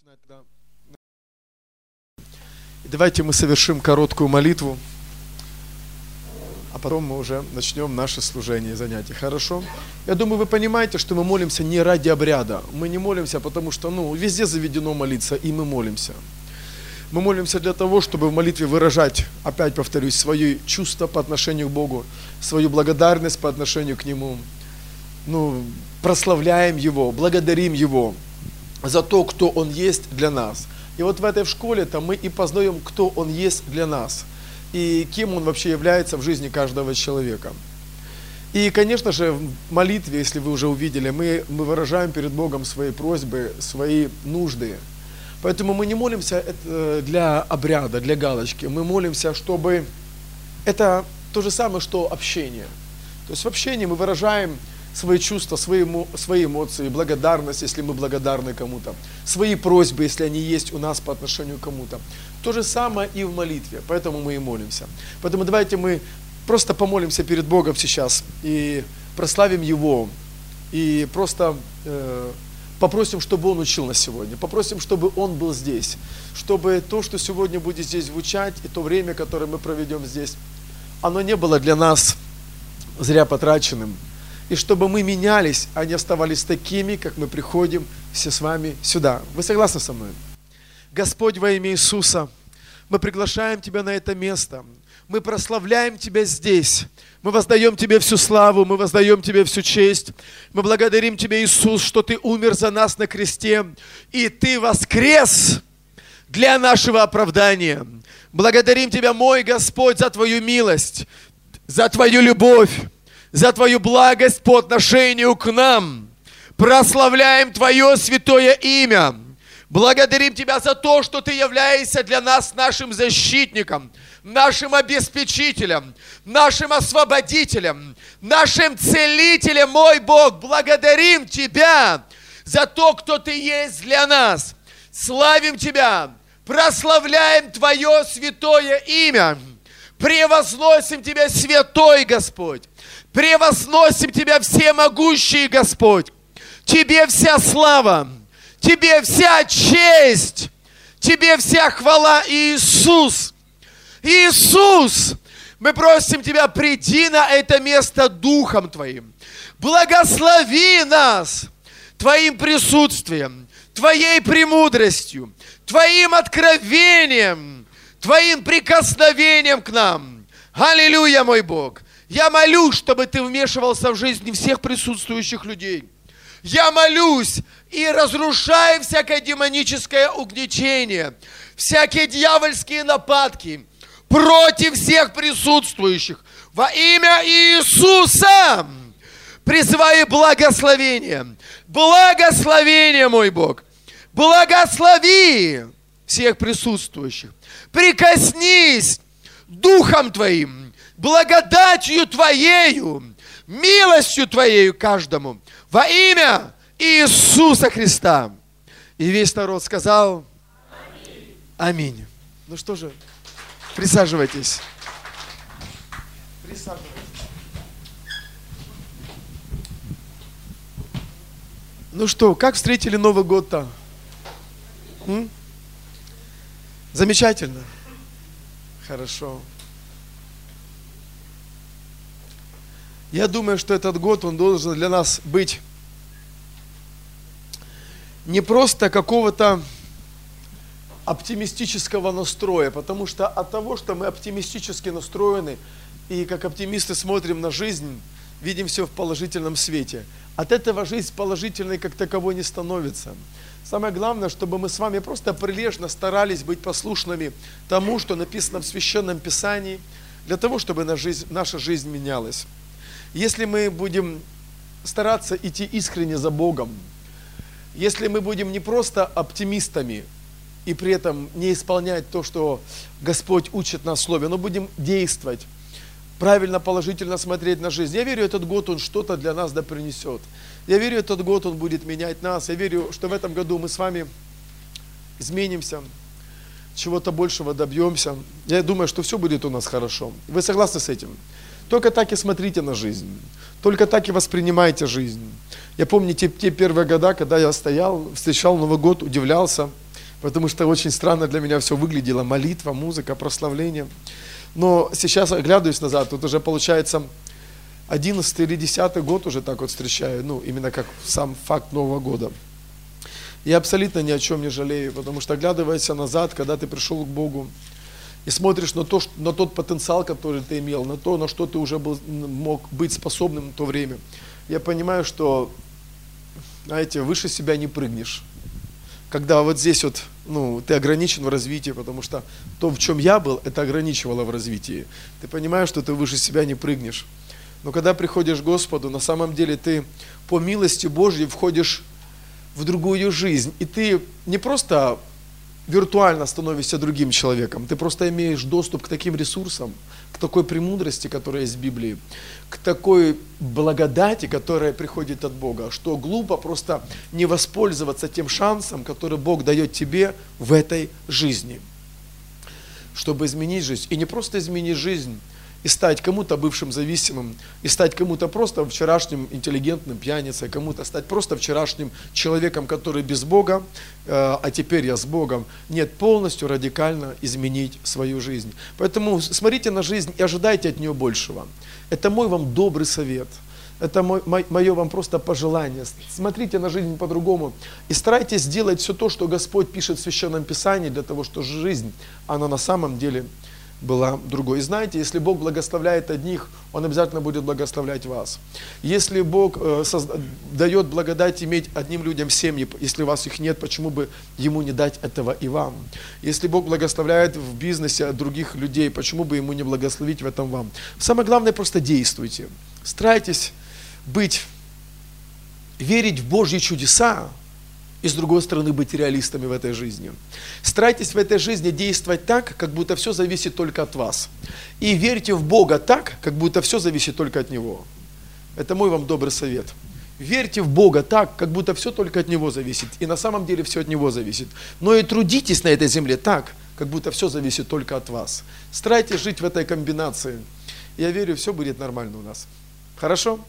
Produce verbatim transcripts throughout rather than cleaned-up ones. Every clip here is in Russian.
И давайте мы совершим короткую молитву, а потом мы уже начнем наше служение и занятие. Хорошо? Я думаю, вы понимаете, что мы молимся не ради обряда. Мы не молимся, потому что, ну, везде заведено молиться, и мы молимся. Мы молимся для того, чтобы в молитве выражать, опять повторюсь, свои чувства по отношению к Богу, свою благодарность по отношению к Нему. Ну, прославляем Его, благодарим Его за то, кто Он есть для нас. И вот в этой школе-то мы и познаем, кто Он есть для нас, и кем Он вообще является в жизни каждого человека. И, конечно же, в молитве, если вы уже увидели, мы, мы выражаем перед Богом свои просьбы, свои нужды. Поэтому мы не молимся для обряда, для галочки. Мы молимся, чтобы... Это то же самое, что общение. То есть в общении мы выражаем свои чувства, свои, свои эмоции, благодарность, если мы благодарны кому-то, свои просьбы, если они есть у нас по отношению к кому-то. То же самое и в молитве, поэтому мы и молимся. Поэтому давайте мы просто помолимся перед Богом сейчас и прославим Его, и просто э, попросим, чтобы Он учил нас сегодня, попросим, чтобы Он был здесь, чтобы то, что сегодня будет здесь звучать, и то время, которое мы проведем здесь, оно не было для нас зря потраченным. И чтобы мы менялись, а не оставались такими, как мы приходим все с вами сюда. Вы согласны со мной? Господь, во имя Иисуса, мы приглашаем Тебя на это место. Мы прославляем Тебя здесь. Мы воздаем Тебе всю славу, мы воздаем Тебе всю честь. Мы благодарим Тебя, Иисус, что Ты умер за нас на кресте, и Ты воскрес для нашего оправдания. Благодарим Тебя, мой Господь, за Твою милость, за Твою любовь, за Твою благость по отношению к нам. Прославляем Твое святое имя. Благодарим Тебя за то, что Ты являешься для нас нашим защитником, нашим обеспечителем, нашим освободителем, нашим целителем, мой Бог. Благодарим Тебя за то, кто Ты есть для нас. Славим Тебя, прославляем Твое святое имя. Превозносим Тебя, святой Господь. Превозносим Тебя, всемогущий Господь. Тебе вся слава, Тебе вся честь, Тебе вся хвала, Иисус. Иисус, мы просим Тебя, приди на это место Духом Твоим. Благослови нас Твоим присутствием, Твоей премудростью, Твоим откровением, Твоим прикосновением к нам. Аллилуйя, мой Бог. Я молюсь, чтобы Ты вмешивался в жизни всех присутствующих людей. Я молюсь и разрушаю всякое демоническое угнетение, всякие дьявольские нападки против всех присутствующих. Во имя Иисуса призываю благословение. Благословение, мой Бог. Благослови всех присутствующих. Прикоснись Духом Твоим, благодатью Твоею, милостью Твоею каждому. Во имя Иисуса Христа. И весь народ сказал: Аминь. Аминь. Ну что же, присаживайтесь. Присаживайтесь. Ну что, как встретили Новый год-то? М? Замечательно. Хорошо. Я думаю, что этот год, он должен для нас быть не просто какого-то оптимистического настроя, потому что от того, что мы оптимистически настроены и как оптимисты смотрим на жизнь, видим все в положительном свете, от этого жизнь положительной как таковой не становится. Самое главное, чтобы мы с вами просто прилежно старались быть послушными тому, что написано в Священном Писании, для того, чтобы наша жизнь, наша жизнь менялась. Если мы будем стараться идти искренне за Богом, если мы будем не просто оптимистами и при этом не исполнять то, что Господь учит нас в Слове, но будем действовать, правильно, положительно смотреть на жизнь. Я верю, этот год он что-то для нас да принесет. Я верю, этот год он будет менять нас. Я верю, что в этом году мы с вами изменимся, чего-то большего добьемся. Я думаю, что все будет у нас хорошо. Вы согласны с этим? Только так и смотрите на жизнь. Только так и воспринимайте жизнь. Я помню те, те первые года, когда я стоял, встречал Новый год, удивлялся. потому что очень странно для меня все выглядело. Молитва, музыка, прославление. Но сейчас, оглядываясь назад, тут уже получается одиннадцатый или десятый год уже так вот встречаю, ну, именно как сам факт Нового года. Я абсолютно ни о чем не жалею, потому что, оглядываясь назад, когда ты пришел к Богу, и смотришь на, то, на тот потенциал, который ты имел, на то, на что ты уже был, мог быть способным в то время, я понимаю, что, знаете, выше себя не прыгнешь. Когда вот здесь вот, ну, ты ограничен в развитии, потому что то, в чем я был, это ограничивало в развитии. Ты понимаешь, что ты выше себя не прыгнешь. Но когда приходишь к Господу, на самом деле ты по милости Божьей входишь в другую жизнь. И ты не просто виртуально становишься другим человеком, ты просто имеешь доступ к таким ресурсам, к такой премудрости, которая есть в Библии, к такой благодати, которая приходит от Бога, что глупо просто не воспользоваться тем шансом, который Бог дает тебе в этой жизни, чтобы изменить жизнь. И не просто изменить жизнь, и стать кому-то бывшим зависимым, и стать кому-то просто вчерашним интеллигентным пьяницей, кому-то стать просто вчерашним человеком, который без Бога, а теперь я с Богом. Нет, полностью радикально изменить свою жизнь. Поэтому смотрите на жизнь и ожидайте от нее большего. Это мой вам добрый совет. Это мой, мое вам просто пожелание. Смотрите на жизнь по-другому и старайтесь сделать все то, что Господь пишет в Священном Писании, для того, чтобы жизнь, она на самом деле была другой. И знаете, если Бог благословляет одних, Он обязательно будет благословлять вас. Если Бог э, созда- дает благодать иметь одним людям семьи, если у вас их нет, почему бы Ему не дать этого и вам? Если Бог благословляет в бизнесе других людей, почему бы Ему не благословить в этом вам? Самое главное, просто действуйте. Старайтесь быть, верить в Божьи чудеса, и с другой стороны быть реалистами в этой жизни. Старайтесь в этой жизни действовать так, как будто все зависит только от вас. И верьте в Бога так, как будто все зависит только от Него. Это мой вам добрый совет. Верьте в Бога так, как будто все только от Него зависит. И на самом деле все от Него зависит. Но и трудитесь на этой земле так, как будто все зависит только от вас. Старайтесь жить в этой комбинации. Я верю, все будет нормально у нас. Хорошо?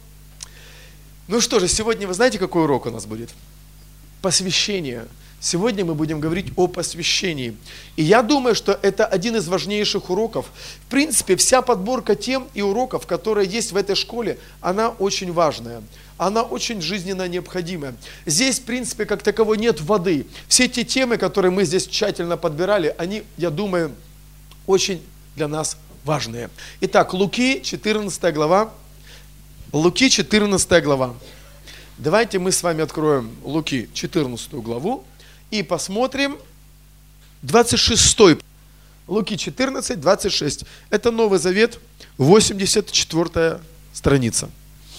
Ну что же, сегодня вы знаете, какой урок у нас будет? Посвящение. Сегодня мы будем говорить о посвящении. И я думаю, что это один из важнейших уроков. В принципе, вся подборка тем и уроков, которые есть в этой школе, она очень важная. Она очень жизненно необходимая. Здесь, в принципе, как таковой нет воды. Все те темы, которые мы здесь тщательно подбирали, они, я думаю, очень для нас важные. Итак, Луки, четырнадцатая глава. Луки, четырнадцатая глава. Давайте мы с вами откроем Луки, четырнадцатую главу, и посмотрим двадцать шестой. Луки четырнадцать, двадцать шесть. Это Новый Завет, восемьдесят четвёртая страница.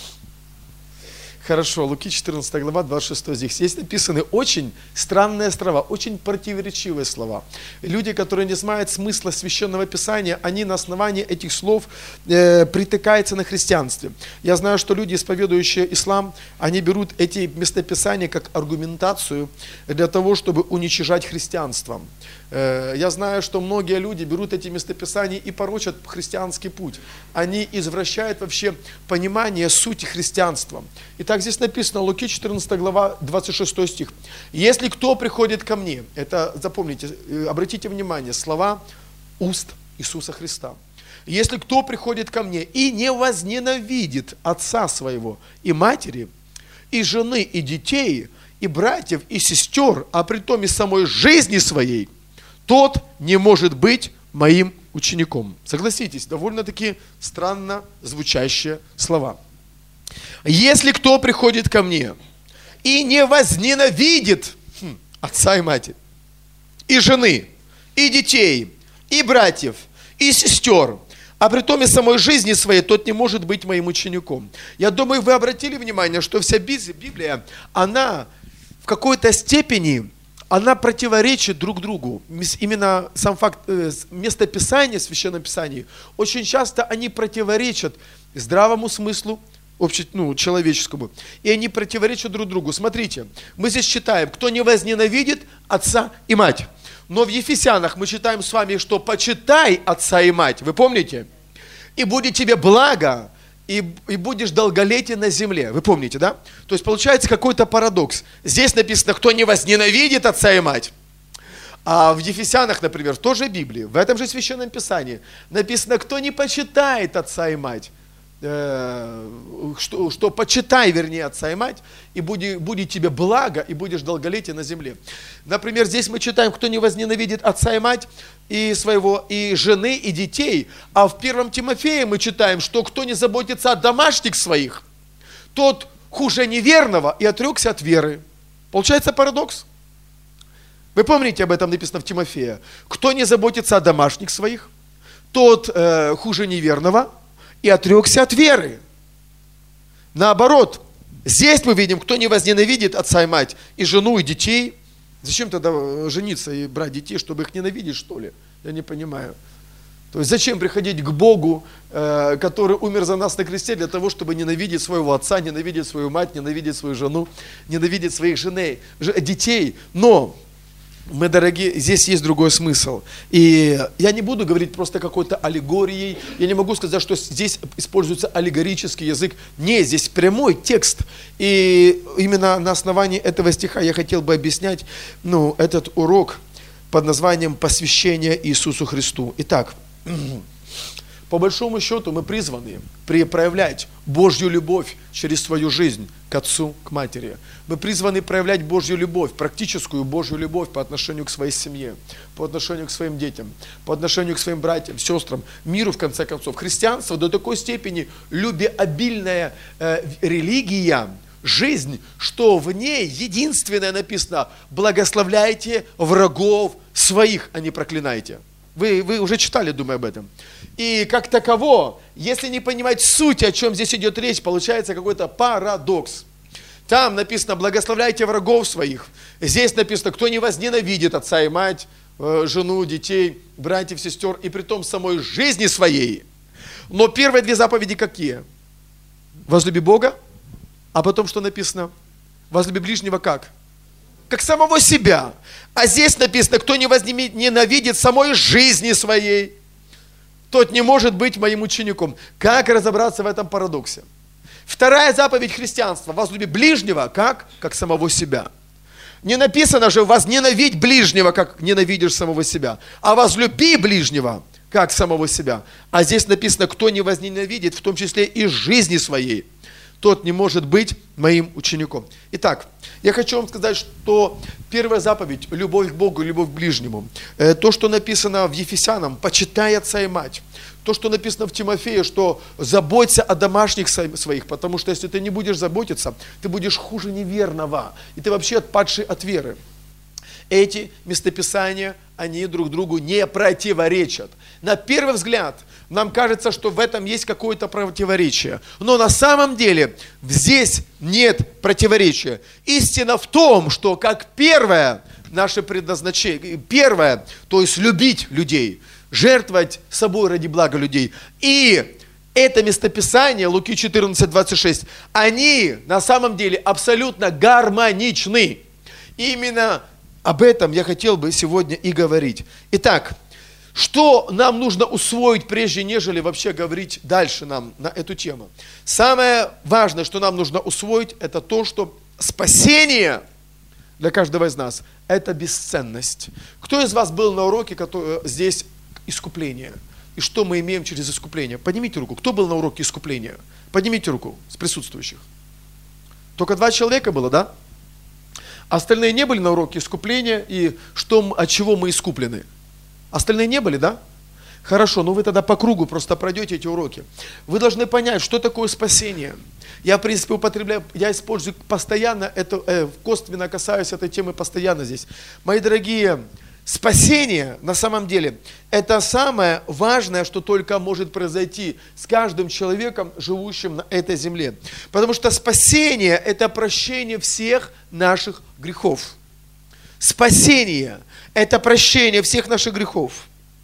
Хорошо, Луки четырнадцатая глава, двадцать шестой стих. Здесь написаны очень странные слова, очень противоречивые слова. Люди, которые не знают смысла Священного Писания, они на основании этих слов э, притыкаются на христианстве. Я знаю, что люди, исповедующие ислам, они берут эти местописания как аргументацию для того, чтобы уничижать христианство. Э, я знаю, что многие люди берут эти местописания и порочат христианский путь. Они извращают вообще понимание сути христианства. Итак, здесь написано, Луки четырнадцатая глава, двадцать шестой стих. «Если кто приходит ко мне», это, запомните, обратите внимание, слова уст Иисуса Христа. «Если кто приходит ко мне и не возненавидит отца своего и матери, и жены, и детей, и братьев, и сестер, а притом и самой жизни своей, тот не может быть моим учеником». Согласитесь, довольно-таки странно звучащие слова. «Если кто приходит ко мне и не возненавидит хм, отца и матери, и жены, и детей, и братьев, и сестер, а притом и самой жизни своей, тот не может быть моим учеником». Я думаю, вы обратили внимание, что вся Библия, она в какой-то степени, она противоречит друг другу. Именно сам факт, местописания в Священном Писании, очень часто они противоречат здравому смыслу, обще, ну, человеческому. И они противоречат друг другу. Смотрите, мы здесь читаем, кто не возненавидит отца и мать. Но в Ефесянах мы читаем с вами, что почитай отца и мать. Вы помните? И будет тебе благо, и, и будешь долголетен на земле. Вы помните, да? То есть получается какой-то парадокс. Здесь написано, кто не возненавидит отца и мать. А в Ефесянах, например, в той же Библии, в этом же Священном Писании написано, кто не почитает отца и мать, э, что, что почитай, вернее, отца и мать, и будет, будет тебе благо, и будешь долголетие на земле. Например, здесь мы читаем, кто не возненавидит отца и мать, и своего, и жены, и детей. А в первом Тимофее мы читаем, что кто не заботится о домашних своих, тот хуже неверного и отрекся от веры. Получается парадокс. Вы помните, об этом написано в Тимофея. Кто не заботится о домашних своих, тот э, хуже неверного и отрекся от веры. Наоборот, здесь мы видим, кто не возненавидит отца и мать, и жену, и детей. Зачем тогда жениться и брать детей, чтобы их ненавидеть, что ли? Я не понимаю. То есть зачем приходить к Богу, э, который умер за нас на кресте, для того, чтобы ненавидеть своего отца, ненавидеть свою мать, ненавидеть свою жену, ненавидеть своих женей, ж, детей. Но, мы дорогие, здесь есть другой смысл. И я не буду говорить просто какой-то аллегорией. Я не могу сказать, что здесь используется аллегорический язык. Нет, здесь прямой текст. И именно на основании этого стиха я хотел бы объяснять ну, этот урок под названием «Посвящение Иисусу Христу». Итак, по большому счету мы призваны проявлять Божью любовь через свою жизнь к отцу, к матери. Мы призваны проявлять Божью любовь, практическую Божью любовь по отношению к своей семье, по отношению к своим детям, по отношению к своим братьям, сестрам, миру в конце концов. Христианство до такой степени любвеобильная э, религия, жизнь, что в ней единственное написано: благословляйте врагов своих, а не проклинайте. Вы, вы уже читали, думаю, об этом. И как таково, если не понимать суть, о чем здесь идет речь, получается какой-то парадокс. Там написано: благословляйте врагов своих. Здесь написано: кто не возненавидит отца и мать, жену, детей, братьев, сестер, и при том самой жизни своей. Но первые две заповеди какие? Возлюби Бога, а потом что написано? Возлюби ближнего как? Как самого себя. А здесь написано: кто не возненавидит самой жизни своей, тот не может быть моим учеником. Как разобраться в этом парадоксе? Вторая заповедь христианства: возлюби ближнего как? Как самого себя. Не написано же: возненавидь ближнего, как ненавидишь самого себя, а возлюби ближнего как самого себя. А здесь написано: кто не возненавидит, в том числе и жизни своей, тот не может быть моим учеником. Итак, я хочу вам сказать, что первая заповедь – любовь к Богу, любовь к ближнему. То, что написано в Ефесянам: почитай отца и мать. То, что написано в Тимофее, что заботься о домашних своих, потому что если ты не будешь заботиться, ты будешь хуже неверного, и ты вообще отпадший от веры. Эти местописания, они друг другу не противоречат. На первый взгляд, нам кажется, что в этом есть какое-то противоречие. Но на самом деле здесь нет противоречия. Истина в том, что как первое наше предназначение, первое, то есть любить людей, жертвовать собой ради блага людей. И это местописание, Луки четырнадцать двадцать шесть, они на самом деле абсолютно гармоничны. Именно об этом я хотел бы сегодня и говорить. Итак, что нам нужно усвоить, прежде нежели вообще говорить дальше нам на эту тему? Самое важное, что нам нужно усвоить, это то, что спасение для каждого из нас – это бесценность. Кто из вас был на уроке, который, здесь искупление? И что мы имеем через искупление? Поднимите руку. Кто был на уроке искупления? Поднимите руку с присутствующих. Только два человека было, да? Остальные не были на уроке искупления, и что, от чего мы искуплены? Остальные не были, да? Хорошо, ну вы тогда по кругу просто пройдете эти уроки. Вы должны понять, что такое спасение. Я, в принципе, употребляю, я использую постоянно, это, э, косвенно касаюсь этой темы постоянно здесь. Мои дорогие, спасение, на самом деле, это самое важное, что только может произойти с каждым человеком, живущим на этой земле. Потому что спасение – это прощение всех наших грехов. Спасение – это прощение всех наших грехов.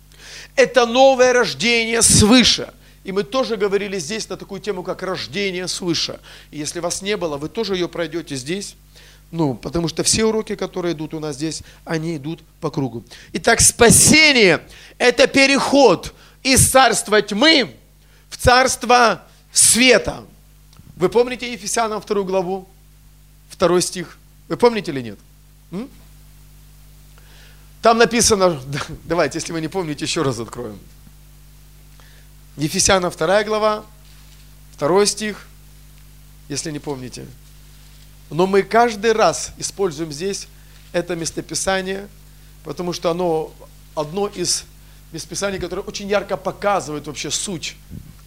Это новое рождение свыше. И мы тоже говорили здесь на такую тему, как рождение свыше. И если вас не было, вы тоже ее пройдете здесь. Ну, потому что все уроки, которые идут у нас здесь, они идут по кругу. Итак, спасение – это переход из царства тьмы в царство света. Вы помните Ефесянам вторую главу, второй стих? Вы помните или нет? М? Там написано, давайте, если вы не помните, еще раз откроем. Ефесянам вторая глава, второй стих, если не помните. Но мы каждый раз используем здесь это местописание, потому что оно одно из местописаний, которое очень ярко показывает вообще суть,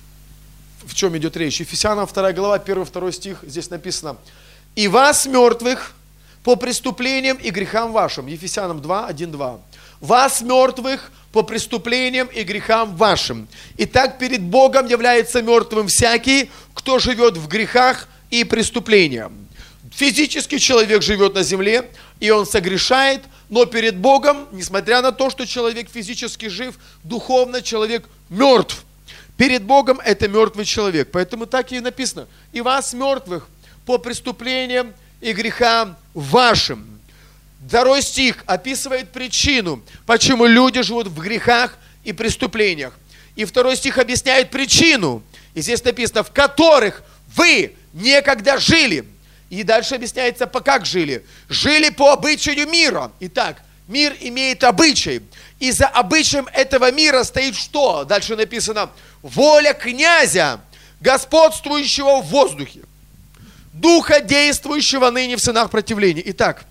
в чем идет речь. Ефесянам вторая глава, первый второй стих, здесь написано: «И вас, мертвых, по преступлениям и грехам вашим». Ефесянам два, один, два. «Вас, мертвых, по преступлениям и грехам вашим. Итак, перед Богом является мертвым всякий, кто живет в грехах и преступлениях». Физически человек живет на земле, и он согрешает, но перед Богом, несмотря на то, что человек физически жив, духовно человек мертв. Перед Богом это мертвый человек. Поэтому так и написано: «И вас, мертвых, по преступлениям и грехам вашим». Второй стих описывает причину, почему люди живут в грехах и преступлениях. И второй стих объясняет причину. И здесь написано: «в которых вы некогда жили». И дальше объясняется, по как жили. Жили по обычаю мира. Итак, мир имеет обычай. И за обычаем этого мира стоит что? Дальше написано: воля князя, господствующего в воздухе, духа, действующего ныне в сынах противления. Итак,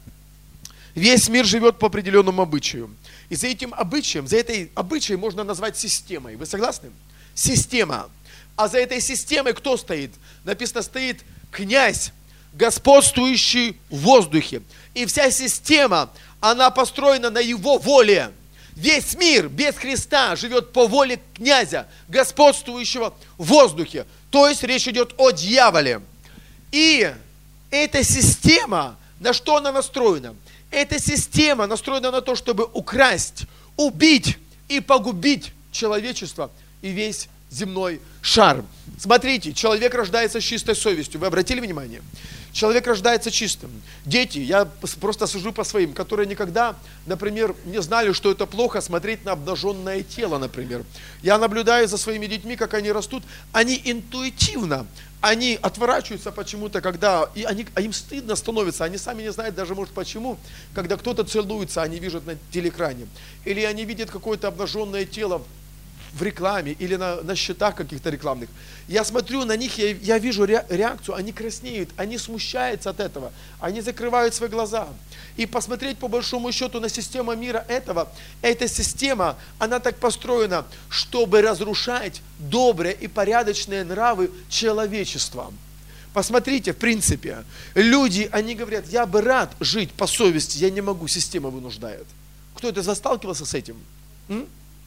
весь мир живет по определенному обычаю. И за этим обычаем, за этой обычаем можно назвать системой. Вы согласны? Система. А за этой системой кто стоит? Написано, стоит князь, господствующий в воздухе. И вся система, она построена на его воле. Весь мир без Христа живет по воле князя, господствующего в воздухе. То есть речь идет о дьяволе. И эта система, на что она настроена? Эта система настроена на то, чтобы украсть, убить и погубить человечество и весь земной шар. Смотрите, человек рождается с чистой совестью. Вы обратили внимание? Человек рождается чистым. Дети, я просто сужу по своим, которые никогда, например, не знали, что это плохо смотреть на обнаженное тело, например. Я наблюдаю за своими детьми, как они растут, они интуитивно, они отворачиваются почему-то, когда и они, а им стыдно становится, они сами не знают даже, может, почему, когда кто-то целуется, они видят на телеэкране, или они видят какое-то обнаженное тело в рекламе или на, на счетах каких-то рекламных. Я смотрю на них, я, я вижу ре, реакцию, они краснеют, они смущаются от этого, они закрывают свои глаза. И посмотреть по большому счету на систему мира этого, эта система, она так построена, чтобы разрушать добрые и порядочные нравы человечества. Посмотрите, в принципе, люди, они говорят, я бы рад жить по совести, я не могу, система вынуждает. Кто-то засталкивался с этим? М?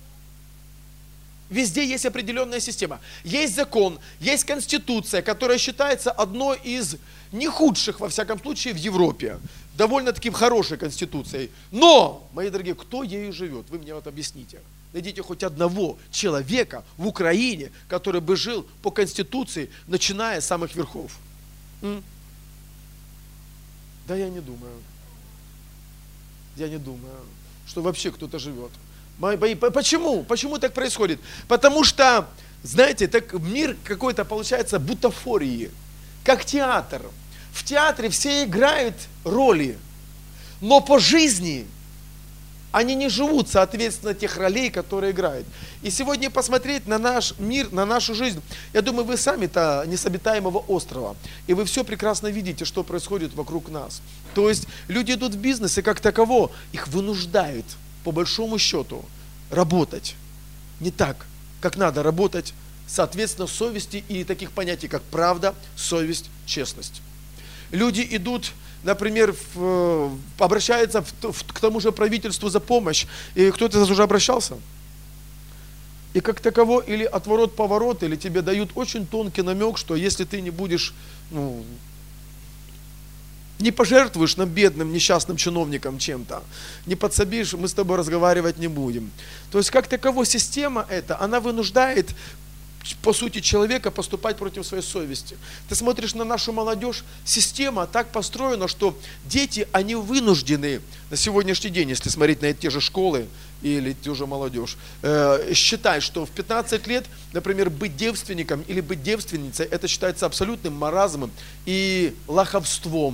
Везде есть определенная система. Есть закон, есть конституция, которая считается одной из не худших, во всяком случае, в Европе. Довольно-таки хорошей конституцией. Но, мои дорогие, кто ею живет? Вы мне вот объясните. Найдите хоть одного человека в Украине, который бы жил по конституции, начиная с самых верхов. М? Да я не думаю. Я не думаю, что вообще кто-то живет. Почему? Почему так происходит? Потому что, знаете, так мир какой-то получается бутафории, как театр. В театре все играют роли, но по жизни они не живут соответственно тех ролей, которые играют. И сегодня посмотреть на наш мир, на нашу жизнь, я думаю, вы сами-то не с обитаемого острова, и вы все прекрасно видите, что происходит вокруг нас. То есть люди идут в бизнес, и как таково их вынуждают, по большому счету, работать не так, как надо работать, соответственно, совести и таких понятий, как правда, совесть, честность. Люди идут, например, в, обращаются в, в, к тому же правительству за помощь, и кто-то уже обращался. И как таково, или отворот-поворот, или тебе дают очень тонкий намек, что если ты не будешь, ну, не пожертвуешь нам бедным, несчастным чиновникам чем-то, не подсобишь, мы с тобой разговаривать не будем. То есть, как таково, система эта, она вынуждает, по сути, человека поступать против своей совести. Ты смотришь на нашу молодежь, система так построена, что дети, они вынуждены на сегодняшний день, если смотреть на те же школы или ту же молодежь, э, считать, что в пятнадцать лет, например, быть девственником или быть девственницей, это считается абсолютным маразмом и лоховством.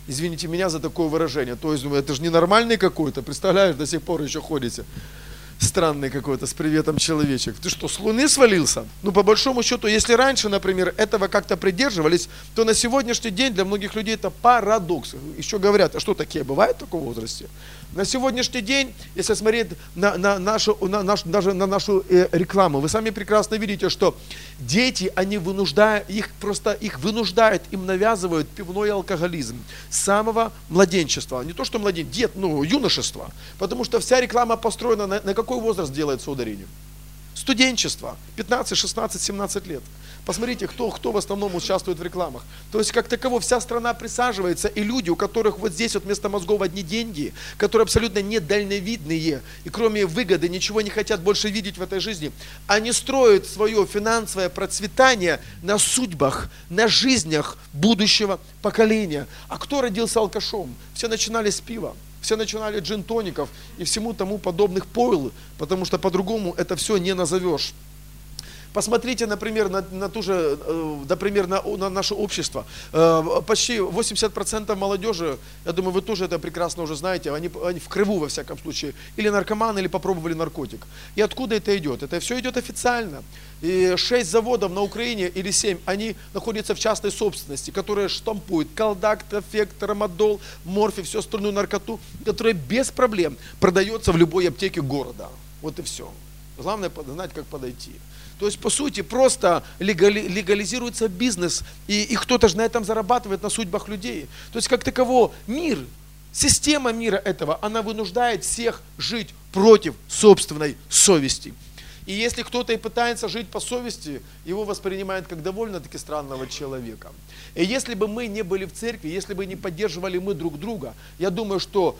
Извините меня за такое выражение. То есть, думаю, это же ненормальный какой-то, представляешь, до сих пор еще ходите. Странный какой-то, с приветом человечек. Ты что, с Луны свалился? Ну, по большому счету, если раньше, например, этого как-то придерживались, то на сегодняшний день для многих людей это парадокс. Еще говорят, а что такие бывают в таком возрасте? На сегодняшний день, если смотреть на, на, нашу, на, наш, даже на нашу э, рекламу, вы сами прекрасно видите, что дети, они вынуждают, их просто их вынуждают, им навязывают пивной алкоголизм с самого младенчества. Не то, что младенец, дед, ну, юношество. Потому что вся реклама построена на, на какой возраст делается ударение? Студенчество, пятнадцать, шестнадцать, семнадцать лет. Посмотрите, кто, кто в основном участвует в рекламах. То есть, как таково, вся страна присаживается, и люди, у которых вот здесь вот вместо мозгов одни деньги, которые абсолютно недальновидные, и кроме выгоды ничего не хотят больше видеть в этой жизни, они строят свое финансовое процветание на судьбах, на жизнях будущего поколения. А кто родился алкашом? Все начинали с пива. Все начинали джин-тоников и всему тому подобных пойл, потому что по-другому это все не назовешь. Посмотрите, например, на, на ту же, например, на, на наше общество. Почти восемьдесят процентов молодежи, я думаю, вы тоже это прекрасно уже знаете, они, они в криву во всяком случае, или наркоманы, или попробовали наркотик. И откуда это идет? Это все идет официально. И шесть заводов на Украине, или семь, они находятся в частной собственности, которые штампуют колдак, тофек, трамадол, морфий, всю остальную наркоту, которая без проблем продается в любой аптеке города. Вот и все. Главное знать, как подойти. То есть, по сути, просто легали, легализируется бизнес, и, и кто-то же на этом зарабатывает, на судьбах людей. То есть, как таково, мир, система мира этого, она вынуждает всех жить против собственной совести. И если кто-то и пытается жить по совести, его воспринимают как довольно-таки странного человека. И если бы мы не были в церкви, если бы не поддерживали мы друг друга, я думаю, что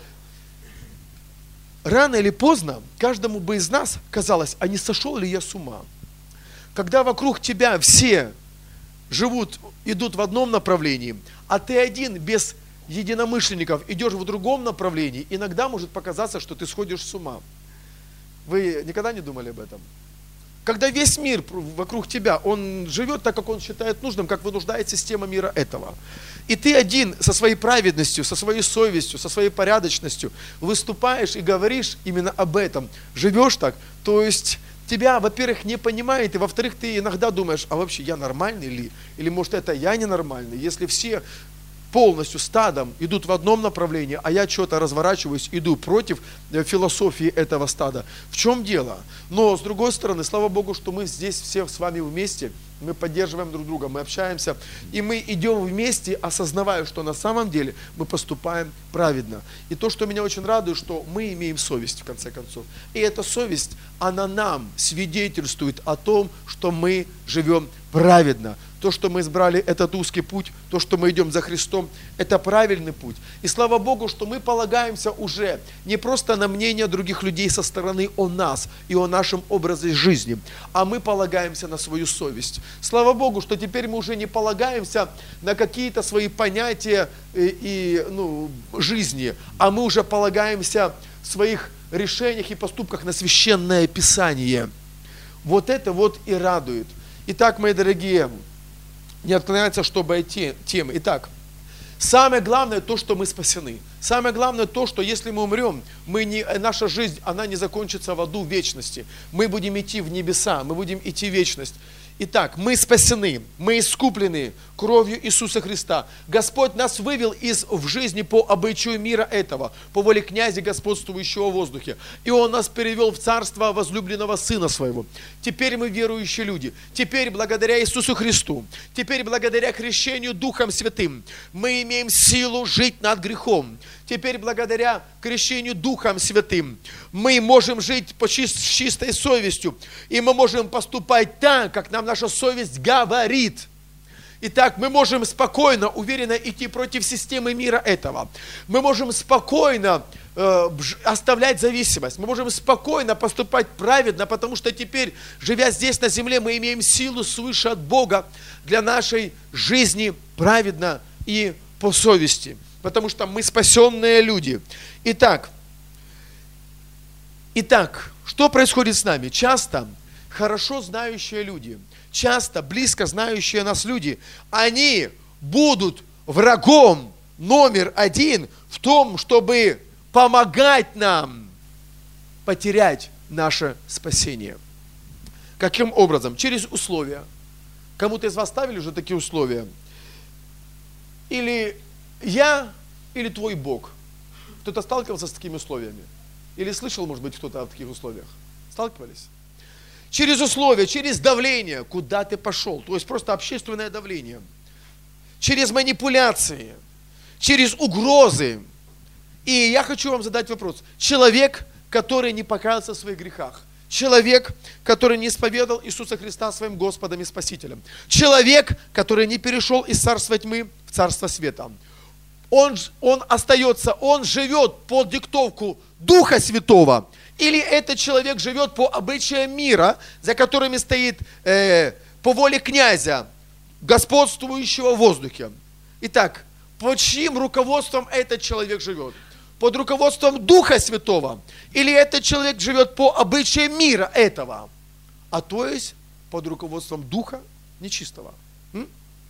рано или поздно каждому бы из нас казалось, а не сошел ли я с ума? Когда вокруг тебя все живут, идут в одном направлении, а ты один без единомышленников идешь в другом направлении, иногда может показаться, что ты сходишь с ума. Вы никогда не думали об этом? Когда весь мир вокруг тебя, он живет так, как он считает нужным, как вынуждает система мира этого. И ты один со своей праведностью, со своей совестью, со своей порядочностью выступаешь и говоришь именно об этом, живешь так, то есть тебя, во-первых, не понимает, и во-вторых, ты иногда думаешь, а вообще я нормальный ли? Или может это я ненормальный? Если все полностью стадом идут в одном направлении, а я что-то разворачиваюсь, иду против философии этого стада. В чем дело? Но с другой стороны, слава Богу, что мы здесь все с вами вместе, мы поддерживаем друг друга, мы общаемся, и мы идем вместе, осознавая, что на самом деле мы поступаем праведно. И то, что меня очень радует, что мы имеем совесть, в конце концов. И эта совесть, она нам свидетельствует о том, что мы живем праведно. То, что мы избрали этот узкий путь, то, что мы идем за Христом, это правильный путь. И слава Богу, что мы полагаемся уже не просто на мнение других людей со стороны о нас и о нашем образе жизни, а мы полагаемся на свою совесть. Слава Богу, что теперь мы уже не полагаемся на какие-то свои понятия и, и ну, жизни, а мы уже полагаемся в своих решениях и поступках на священное Писание. Вот это вот и радует. Итак, мои дорогие, не отклоняется, чтобы обойти темы. Итак, самое главное то, что мы спасены. Самое главное то, что если мы умрем, мы не, наша жизнь, она не закончится в аду в вечности. Мы будем идти в небеса, мы будем идти в вечность. Итак, мы спасены, мы искуплены кровью Иисуса Христа. Господь нас вывел из в жизни по обычаю мира этого, по воле князя, господствующего в воздухе. И Он нас перевел в царство возлюбленного Сына Своего. Теперь мы верующие люди. Теперь благодаря Иисусу Христу, теперь благодаря крещению Духом Святым, мы имеем силу жить над грехом. Теперь благодаря крещению Духом Святым мы можем жить по чист, с чистой совестью. И мы можем поступать так, как нам наша совесть говорит. Итак, мы можем спокойно, уверенно идти против системы мира этого. Мы можем спокойно э, оставлять зависимость. Мы можем спокойно поступать праведно, потому что теперь, живя здесь на земле, мы имеем силу свыше от Бога для нашей жизни праведно и по совести. Потому что мы спасенные люди. Итак, итак, что происходит с нами? Часто хорошо знающие люди, часто близко знающие нас люди, они будут врагом номер один в том, чтобы помогать нам потерять наше спасение. Каким образом? Через условия. Кому-то из вас ставили уже такие условия? Или я, или твой Бог. Кто-то сталкивался с такими условиями? Или слышал, может быть, кто-то о таких условиях? Сталкивались? Через условия, через давление, куда ты пошел. То есть просто общественное давление. Через манипуляции, через угрозы. И я хочу вам задать вопрос. Человек, который не покаялся в своих грехах. Человек, который не исповедал Иисуса Христа своим Господом и Спасителем. Человек, который не перешел из царства тьмы в царство света. Он, он остается, он живет под диктовку Духа Святого. Или этот человек живет по обычаям мира, за которыми стоит э, по воле князя, господствующего в воздухе. Итак, под чьим руководством этот человек живет? Под руководством Духа Святого? Или этот человек живет по обычаям мира этого? А то есть под руководством Духа Нечистого. М?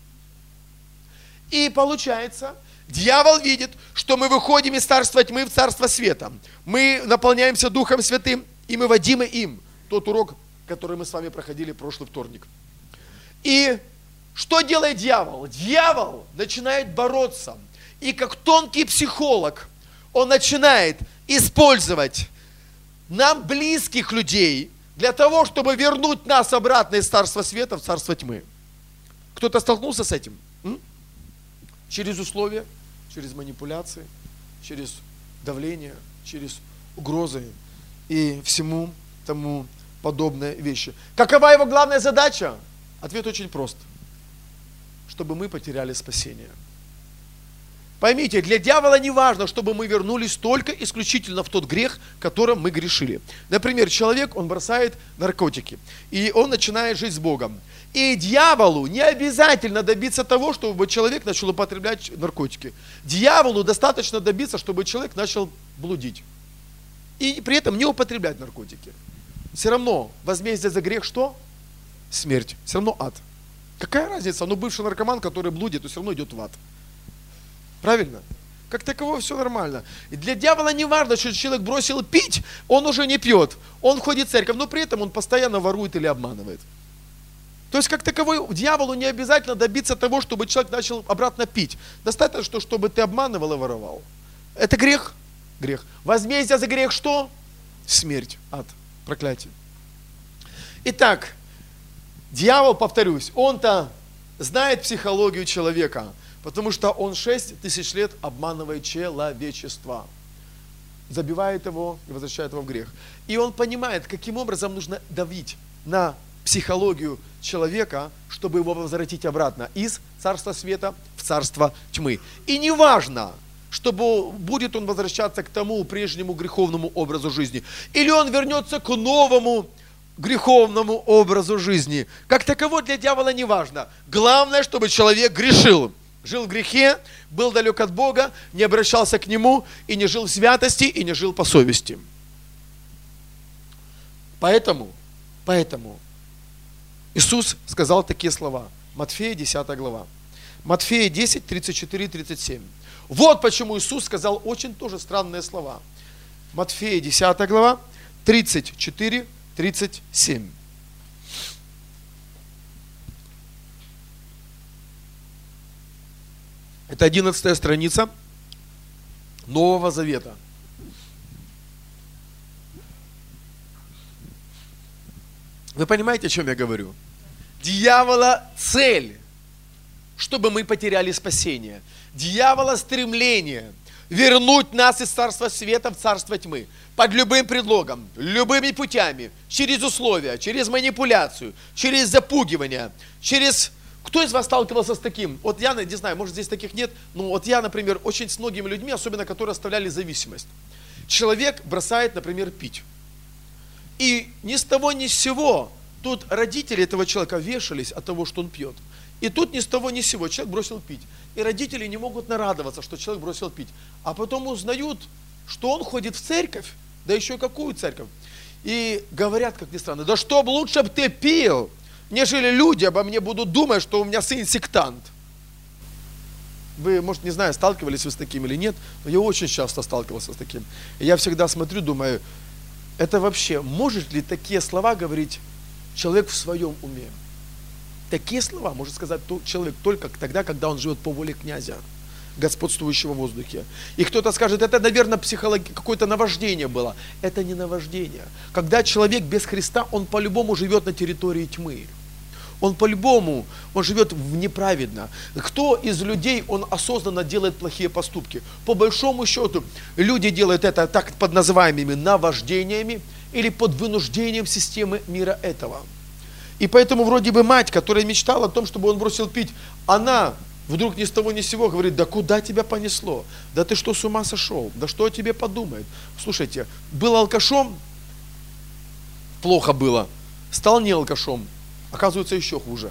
И получается, дьявол видит, что мы выходим из царства тьмы в царство света. Мы наполняемся Духом Святым, и мы водимы им. Тот урок, который мы с вами проходили прошлый вторник. И что делает дьявол? Дьявол начинает бороться. И как тонкий психолог, он начинает использовать нам близких людей для того, чтобы вернуть нас обратно из царства света в царство тьмы. Кто-то столкнулся с этим? М? Через условия, через манипуляции, через давление, через угрозы и всему тому подобные вещи. Какова его главная задача? Ответ очень прост. Чтобы мы потеряли спасение. Поймите, для дьявола не важно, чтобы мы вернулись только исключительно в тот грех, которым мы грешили. Например, человек, он бросает наркотики, и он начинает жить с Богом. И дьяволу не обязательно добиться того, чтобы человек начал употреблять наркотики. Дьяволу достаточно добиться, чтобы человек начал блудить. И при этом не употреблять наркотики. Все равно возмездие за грех что? Смерть. Все равно ад. Какая разница? Ну, бывший наркоман, который блудит, то все равно идет в ад. Правильно? Как таково все нормально. И для дьявола не важно, что человек бросил пить, он уже не пьет. Он ходит в церковь, но при этом он постоянно ворует или обманывает. То есть, как таковой, дьяволу не обязательно добиться того, чтобы человек начал обратно пить. Достаточно, чтобы ты обманывал и воровал. Это грех? Грех. Возмездие за грех что? Смерть, ад, проклятие. Итак, дьявол, повторюсь, он-то знает психологию человека, потому что он шесть тысяч лет обманывает человечество, забивает его и возвращает его в грех. И он понимает, каким образом нужно давить на психологию человека, чтобы его возвратить обратно из царства света в царство тьмы. И не важно, чтобы будет он возвращаться к тому прежнему греховному образу жизни, или он вернется к новому греховному образу жизни. Как таково для дьявола не важно. Главное, чтобы человек грешил. Жил в грехе, был далек от Бога, не обращался к Нему, и не жил в святости, и не жил по совести. Поэтому, поэтому Иисус сказал такие слова. Матфея десятая глава. Матфея десять, тридцать четыре, тридцать семь. Вот почему Иисус сказал очень тоже странные слова. Матфея десятая глава, тридцать четыре, тридцать семь. Это одиннадцатая страница Нового Завета. Вы понимаете, о чем я говорю? Дьявола цель, чтобы мы потеряли спасение. Дьявола стремление вернуть нас из царства света в царство тьмы. Под любым предлогом, любыми путями, через условия, через манипуляцию, через запугивание, через... Кто из вас сталкивался с таким? Вот я, не знаю, может здесь таких нет, но вот я, например, очень с многими людьми, особенно которые оставляли зависимость. Человек бросает, например, пить. И ни с того ни с сего тут родители этого человека вешались от того, что он пьет. И тут ни с того ни с сего человек бросил пить. И родители не могут нарадоваться, что человек бросил пить. А потом узнают, что он ходит в церковь, да еще какую церковь. И говорят, как ни странно, да что бы лучше бы ты пил, нежели люди обо мне будут думать, что у меня сын сектант. Вы, может, не знаю, сталкивались вы с таким или нет, но я очень часто сталкивался с таким. И я всегда смотрю, думаю, это вообще, может ли такие слова говорить человек в своем уме? Такие слова может сказать человек только тогда, когда он живет по воле князя, господствующего в воздухе. И кто-то скажет, это, наверное, психологи... какое-то наваждение было. Это не наваждение. Когда человек без Христа, он по-любому живет на территории тьмы. Он по-любому, он живет в неправедно. Кто из людей, он осознанно делает плохие поступки? По большому счету, люди делают это так под называемыми наваждениями или под вынуждением системы мира этого. И поэтому вроде бы мать, которая мечтала о том, чтобы он бросил пить, она вдруг ни с того ни с сего говорит, да куда тебя понесло? Да ты что, с ума сошел? Да что о тебе подумают? Слушайте, был алкашом, плохо было, стал не алкашом, оказывается еще хуже.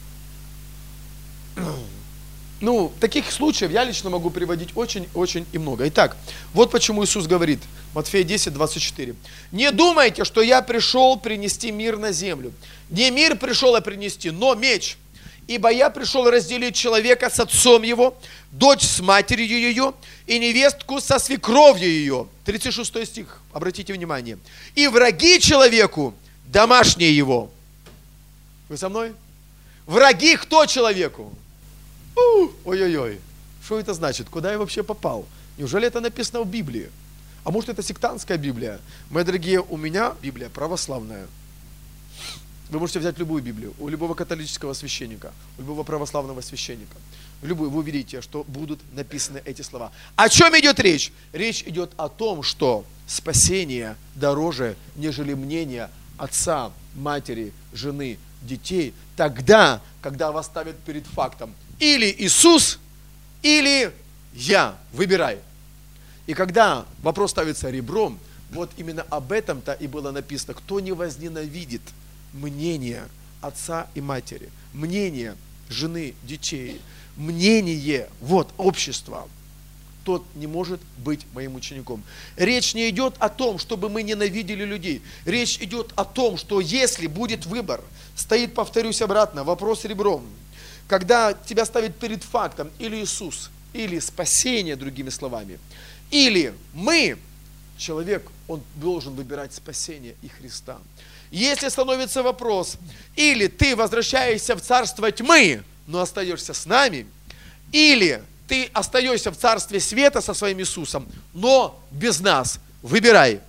Ну, таких случаев я лично могу приводить очень-очень и много. Итак, вот почему Иисус говорит, Матфея десять, двадцать четыре. Не думайте, что я пришел принести мир на землю. Не мир пришел я принести, но меч. Ибо я пришел разделить человека с отцом его, дочь с матерью ее, и невестку со свекровью ее. тридцать шестой стих, обратите внимание. И враги человеку, домашние его. Вы со мной? Враги кто человеку? Ой-ой-ой, что это значит? Куда я вообще попал? Неужели это написано в Библии? А может это сектантская Библия? Мои дорогие, у меня Библия православная. Вы можете взять любую Библию, у любого католического священника, у любого православного священника. В любую, вы увидите, что будут написаны эти слова. О чем идет речь? Речь идет о том, что спасение дороже, нежели мнение отца, матери, жены, детей, тогда, когда вас ставят перед фактом. Или Иисус, или я. Выбирай. И когда вопрос ставится ребром, вот именно об этом-то и было написано. Кто не возненавидит мнение отца и матери, мнение жены, детей, мнение вот, общества, тот не может быть моим учеником. Речь не идет о том, чтобы мы ненавидели людей. Речь идет о том, что если будет выбор, стоит, повторюсь обратно, вопрос ребром, когда тебя ставят перед фактом или Иисус, или спасение, другими словами, или мы, человек, он должен выбирать спасение и Христа. Если становится вопрос, или ты возвращаешься в царство тьмы, но остаешься с нами, или ты остаешься в царстве света со своим Иисусом, но без нас, выбирай.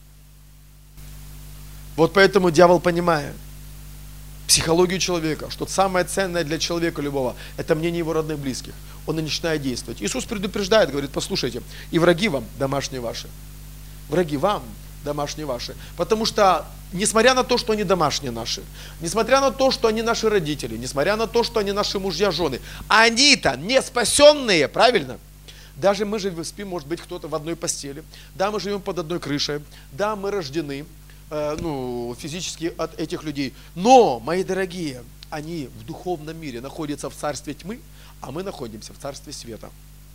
Вот поэтому дьявол, понимая психологию человека, что самое ценное для человека любого, это мнение его родных близких, он и начинает действовать. Иисус предупреждает, говорит, послушайте, и враги вам домашние ваши, враги вам домашние ваши, потому что, несмотря на то, что они домашние наши, несмотря на то, что они наши родители, несмотря на то, что они наши мужья, жены, они-то не спасенные, правильно? Даже мы же спим, может быть, кто-то в одной постели, да, мы живем под одной крышей, да, мы рождены, ну, физически от этих людей. Но, мои дорогие, они в духовном мире находятся в царстве тьмы, а мы находимся в царстве света.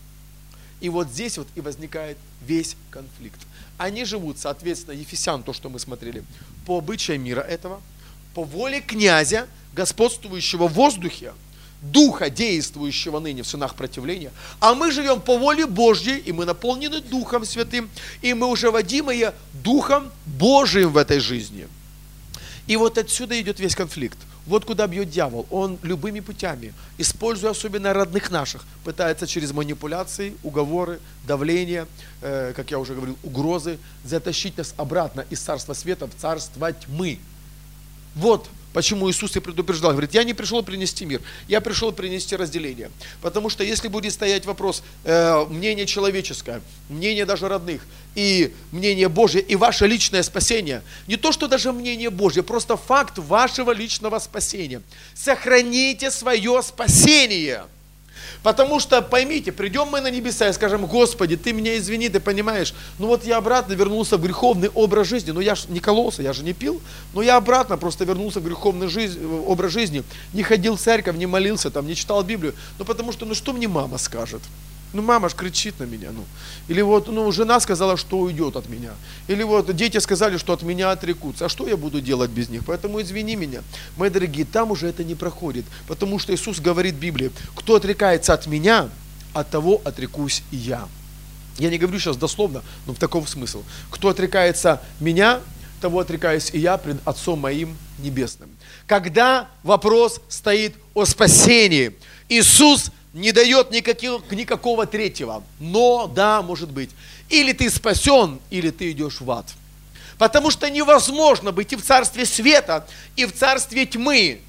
И вот здесь вот и возникает весь конфликт. Они живут, соответственно, Ефесян, то, что мы смотрели, по обычаям мира этого, по воле князя, господствующего в воздухе, духа, действующего ныне в сынах противления, а мы живем по воле Божьей, и мы наполнены Духом Святым, и мы уже водимые Духом Божиим в этой жизни. И вот отсюда идет весь конфликт. Вот куда бьет дьявол. Он любыми путями, используя особенно родных наших, пытается через манипуляции, уговоры, давление, э, как я уже говорил, угрозы, затащить нас обратно из царства света в царство тьмы. Вот почему Иисус и предупреждал, говорит, я не пришел принести мир, я пришел принести разделение. Потому что если будет стоять вопрос, э, мнение человеческое, мнение даже родных, и мнение Божье, и ваше личное спасение, не то, что даже мнение Божье, просто факт вашего личного спасения. Сохраните свое спасение. Потому что, поймите, придем мы на небеса и скажем, Господи, Ты меня извини, Ты понимаешь, ну вот я обратно вернулся в греховный образ жизни, ну я же не кололся, я же не пил, но я обратно просто вернулся в греховный жизнь, образ жизни, не ходил в церковь, не молился, там, не читал Библию, ну потому что, ну что мне мама скажет? Ну мама ж кричит на меня, ну. Или вот, ну жена сказала, что уйдет от меня. Или вот дети сказали, что от меня отрекутся. А что я буду делать без них? Поэтому извини меня. Мои дорогие, там уже это не проходит. Потому что Иисус говорит в Библии, кто отрекается от меня, от того отрекусь и я. Я не говорю сейчас дословно, но в таком смысле. Кто отрекается меня, того отрекаюсь и я пред Отцом моим Небесным. Когда вопрос стоит о спасении, Иисус не дает никаких, никакого третьего. Но, да, может быть. Или ты спасен, или ты идешь в ад. Потому что невозможно быть и в царстве света, и в царстве тьмы.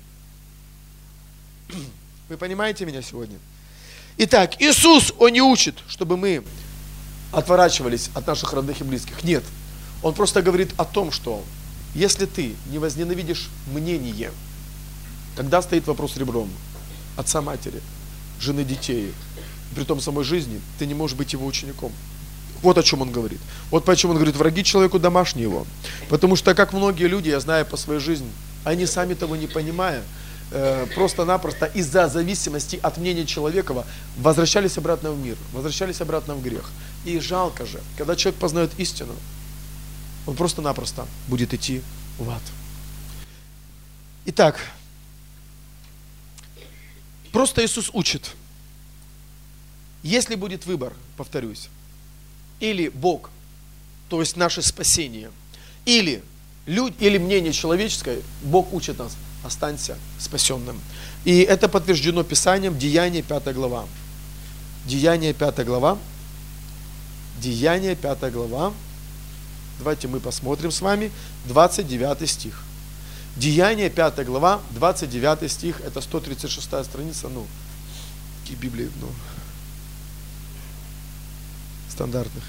Вы понимаете меня сегодня? Итак, Иисус, Он не учит, чтобы мы отворачивались от наших родных и близких. Нет. Он просто говорит о том, что если ты не возненавидишь мнение, тогда стоит вопрос ребром. Отца, матери, жены, детей, при том самой жизни, ты не можешь быть его учеником. Вот о чем он говорит. Вот почему он говорит, враги человеку домашние его. Потому что, как многие люди, я знаю по своей жизни, они сами того не понимая, э, просто-напросто из-за зависимости от мнения человека возвращались обратно в мир, возвращались обратно в грех. И жалко же, когда человек познает истину, он просто-напросто будет идти в ад. Итак, просто Иисус учит. Если будет выбор, повторюсь, или Бог, то есть наше спасение, или, люд, или мнение человеческое, Бог учит нас, останься спасенным. И это подтверждено Писанием, Деяния пятая глава. Деяния пятая глава. Деяния пятая глава. Давайте мы посмотрим с вами двадцать девятый стих. Деяния пятая глава, двадцать девятый стих, это сто тридцать шестая страница, ну, и Библии, ну, стандартных.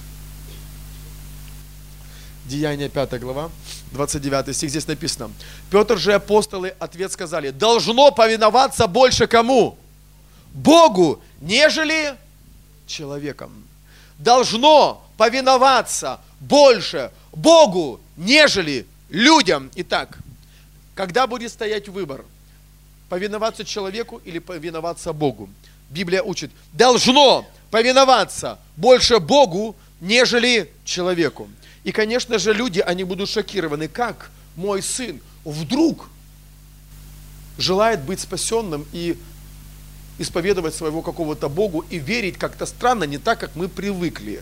Деяния пятая глава, двадцать девятый стих, здесь написано. Петр же и апостолы ответ сказали, должно повиноваться больше кому? Богу, нежели человеком. Должно повиноваться больше Богу, нежели людям. Итак, когда будет стоять выбор, повиноваться человеку или повиноваться Богу? Библия учит, должно повиноваться больше Богу, нежели человеку. И, конечно же, люди, они будут шокированы, как мой сын вдруг желает быть спасенным и исповедовать своего какого-то Богу и верить как-то странно, не так, как мы привыкли.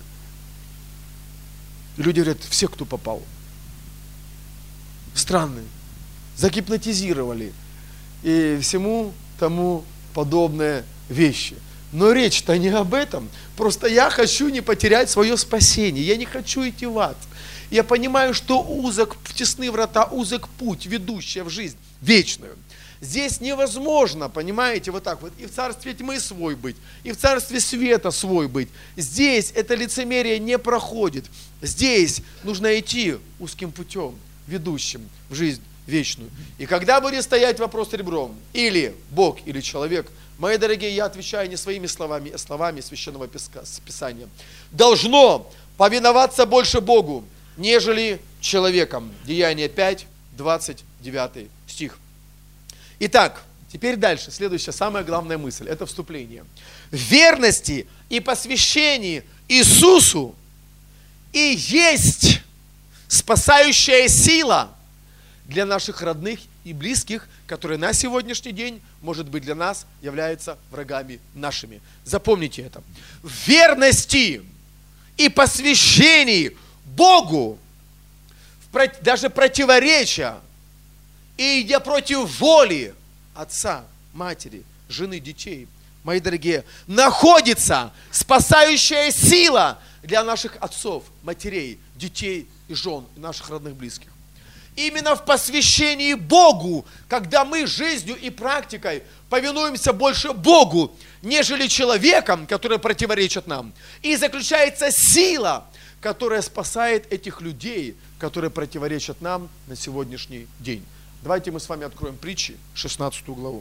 И люди говорят, все, кто попал. Странные. Загипнотизировали. И всему тому подобные вещи. Но речь-то не об этом. Просто я хочу не потерять свое спасение. Я не хочу идти в ад. Я понимаю, что узок, тесны врата, узок путь, ведущий в жизнь вечную. Здесь невозможно, понимаете, вот так вот, и в царстве тьмы свой быть, и в царстве света свой быть. Здесь это лицемерие не проходит. Здесь нужно идти узким путем, ведущим в жизнь вечную. И когда будет стоять вопрос ребром, или Бог, или человек, мои дорогие, я отвечаю не своими словами, а словами Священного Писания. Должно повиноваться больше Богу, нежели человеком. Деяния пять, двадцать девятый стих. Итак, теперь дальше, следующая, самая главная мысль, это вступление. В верности и посвящении Иисусу и есть спасающая сила для наших родных и близких, которые на сегодняшний день, может быть, для нас являются врагами нашими. Запомните это. В верности и посвящении Богу, даже противоречия, и идя против воли отца, матери, жены, детей, мои дорогие, находится спасающая сила для наших отцов, матерей, детей и жен, и наших родных близких. Именно в посвящении Богу, когда мы жизнью и практикой повинуемся больше Богу, нежели человекам, которые противоречат нам, и заключается сила, которая спасает этих людей, которые противоречат нам на сегодняшний день. Давайте мы с вами откроем Притчи, шестнадцатую главу.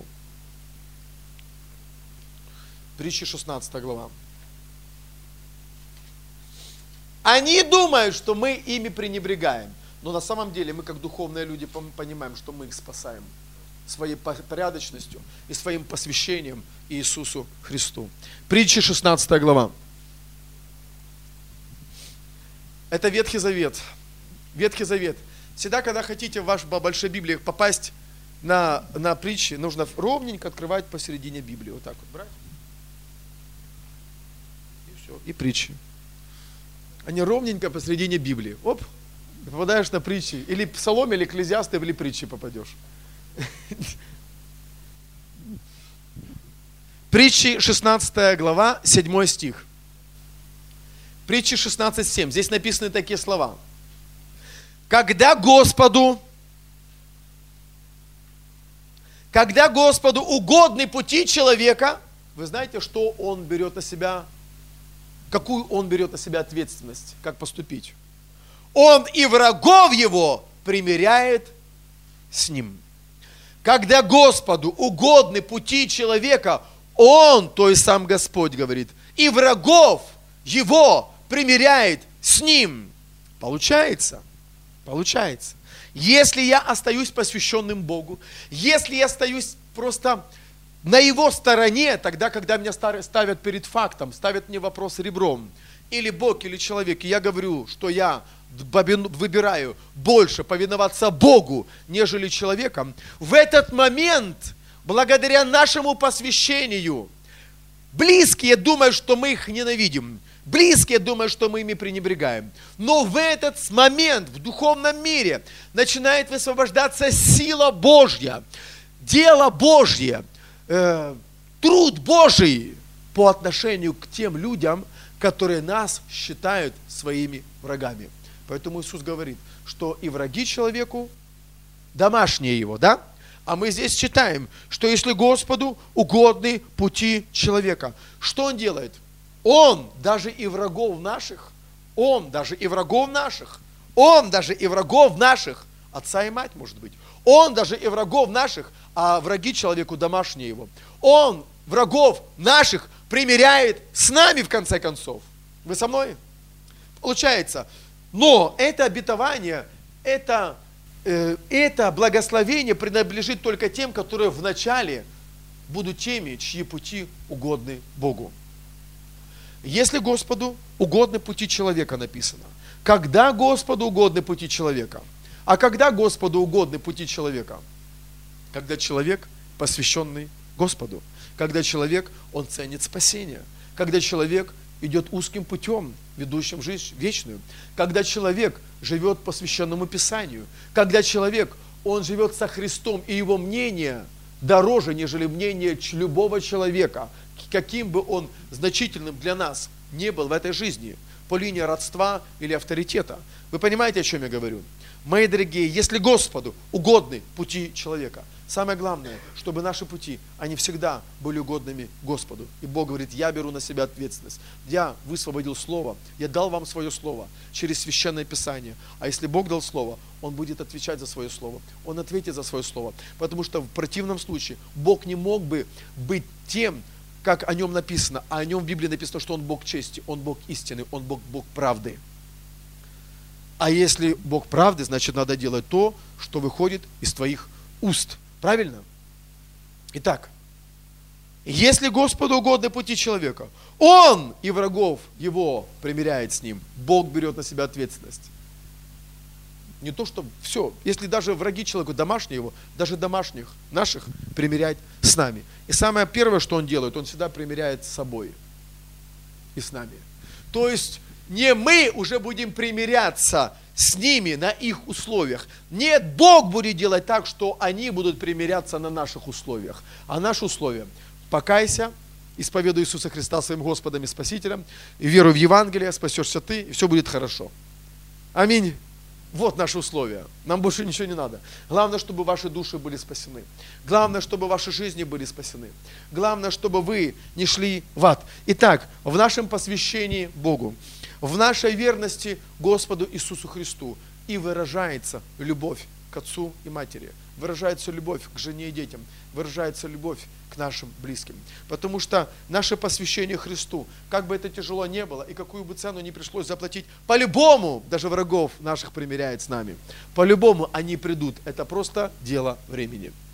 Притчи, шестнадцатая глава. Они думают, что мы ими пренебрегаем. Но на самом деле мы, как духовные люди, понимаем, что мы их спасаем своей порядочностью и своим посвящением Иисусу Христу. Притчи, шестнадцатая глава. Это Ветхий Завет. Ветхий Завет. Всегда, когда хотите в вашей большой Библии попасть на, на притчи, нужно ровненько открывать посередине Библии. Вот так вот брать. Все, и притчи. Они ровненько посредине Библии. Оп, и попадаешь на притчи. Или Псалом, или Экклезиасты, или притчи попадешь. Притчи шестнадцатая глава, седьмой стих. Притчи шестнадцать семь. Здесь написаны такие слова. Когда Господу, когда Господу угодны пути человека, вы знаете, что Он берет на себя, какую Он берет на себя ответственность, как поступить. Он и врагов его примиряет с ним. Когда Господу угодны пути человека, Он, то есть сам Господь говорит, и врагов его примиряет с ним. Получается, получается. Если я остаюсь посвященным Богу, если я остаюсь просто на Его стороне, тогда, когда меня ставят перед фактом, ставят мне вопрос ребром, или Бог, или человек, и я говорю, что я выбираю больше повиноваться Богу, нежели человеком, в этот момент, благодаря нашему посвящению, близкие думают, что мы их ненавидим, близкие думают, что мы ими пренебрегаем. Но в этот момент в духовном мире начинает высвобождаться сила Божья, дело Божье, э, труд Божий по отношению к тем людям, которые нас считают своими врагами. Поэтому Иисус говорит, что и враги человеку домашние его, да? А мы здесь читаем, что если Господу угодны пути человека, что Он делает? Он даже и врагов наших, Он даже и врагов наших, Он даже и врагов наших, отца и мать, может быть, Он даже и врагов наших, а враги человеку домашние его, Он врагов наших примиряет с нами в конце концов. Вы со мной? Получается, но это обетование, это, э, это благословение принадлежит только тем, которые вначале будут теми, чьи пути угодны Богу. Если Господу угодны пути человека, написано. Когда Господу угодны пути человека? А когда Господу угодны пути человека? Когда человек посвященный Господу. Когда человек, он ценит спасение. Когда человек идет узким путем, ведущим жизнь вечную. Когда человек живет по священному Писанию. Когда человек, он живет со Христом, и его мнение дороже, нежели мнение любого человека, каким бы он значительным для нас не был в этой жизни, по линии родства или авторитета. Вы понимаете, о чем я говорю? Мои дорогие, если Господу угодны пути человека, самое главное, чтобы наши пути, они всегда были угодными Господу. И Бог говорит, я беру на себя ответственность. Я высвободил Слово, я дал вам свое Слово через Священное Писание. А если Бог дал Слово, Он будет отвечать за свое Слово. Он ответит за свое Слово. Потому что в противном случае Бог не мог бы быть тем, как о Нем написано. А о Нем в Библии написано, что Он Бог чести, Он Бог истины, Он Бог, Бог правды. А если Бог правды, значит, надо делать то, что выходит из твоих уст. Правильно? Итак, если Господу угодны пути человека, Он и врагов его примиряет с ним. Бог берет на себя ответственность. Не то, что все. Если даже враги человеку, домашние его, даже домашних наших примиряет с нами. И самое первое, что Он делает, Он всегда примиряет с собой и с нами. То есть, не мы уже будем примиряться с ними на их условиях. Нет, Бог будет делать так, что они будут примиряться на наших условиях. А наши условия – покайся, исповедуй Иисуса Христа своим Господом и Спасителем, и веруй в Евангелие, спасешься ты, и все будет хорошо. Аминь. Вот наши условия. Нам больше ничего не надо. Главное, чтобы ваши души были спасены. Главное, чтобы ваши жизни были спасены. Главное, чтобы вы не шли в ад. Итак, в нашем посвящении Богу, в нашей верности Господу Иисусу Христу и выражается любовь к отцу и матери, выражается любовь к жене и детям, выражается любовь к нашим близким. Потому что наше посвящение Христу, как бы это тяжело не было и какую бы цену ни пришлось заплатить, по-любому даже врагов наших примиряет с нами. По-любому они придут. Это просто дело времени.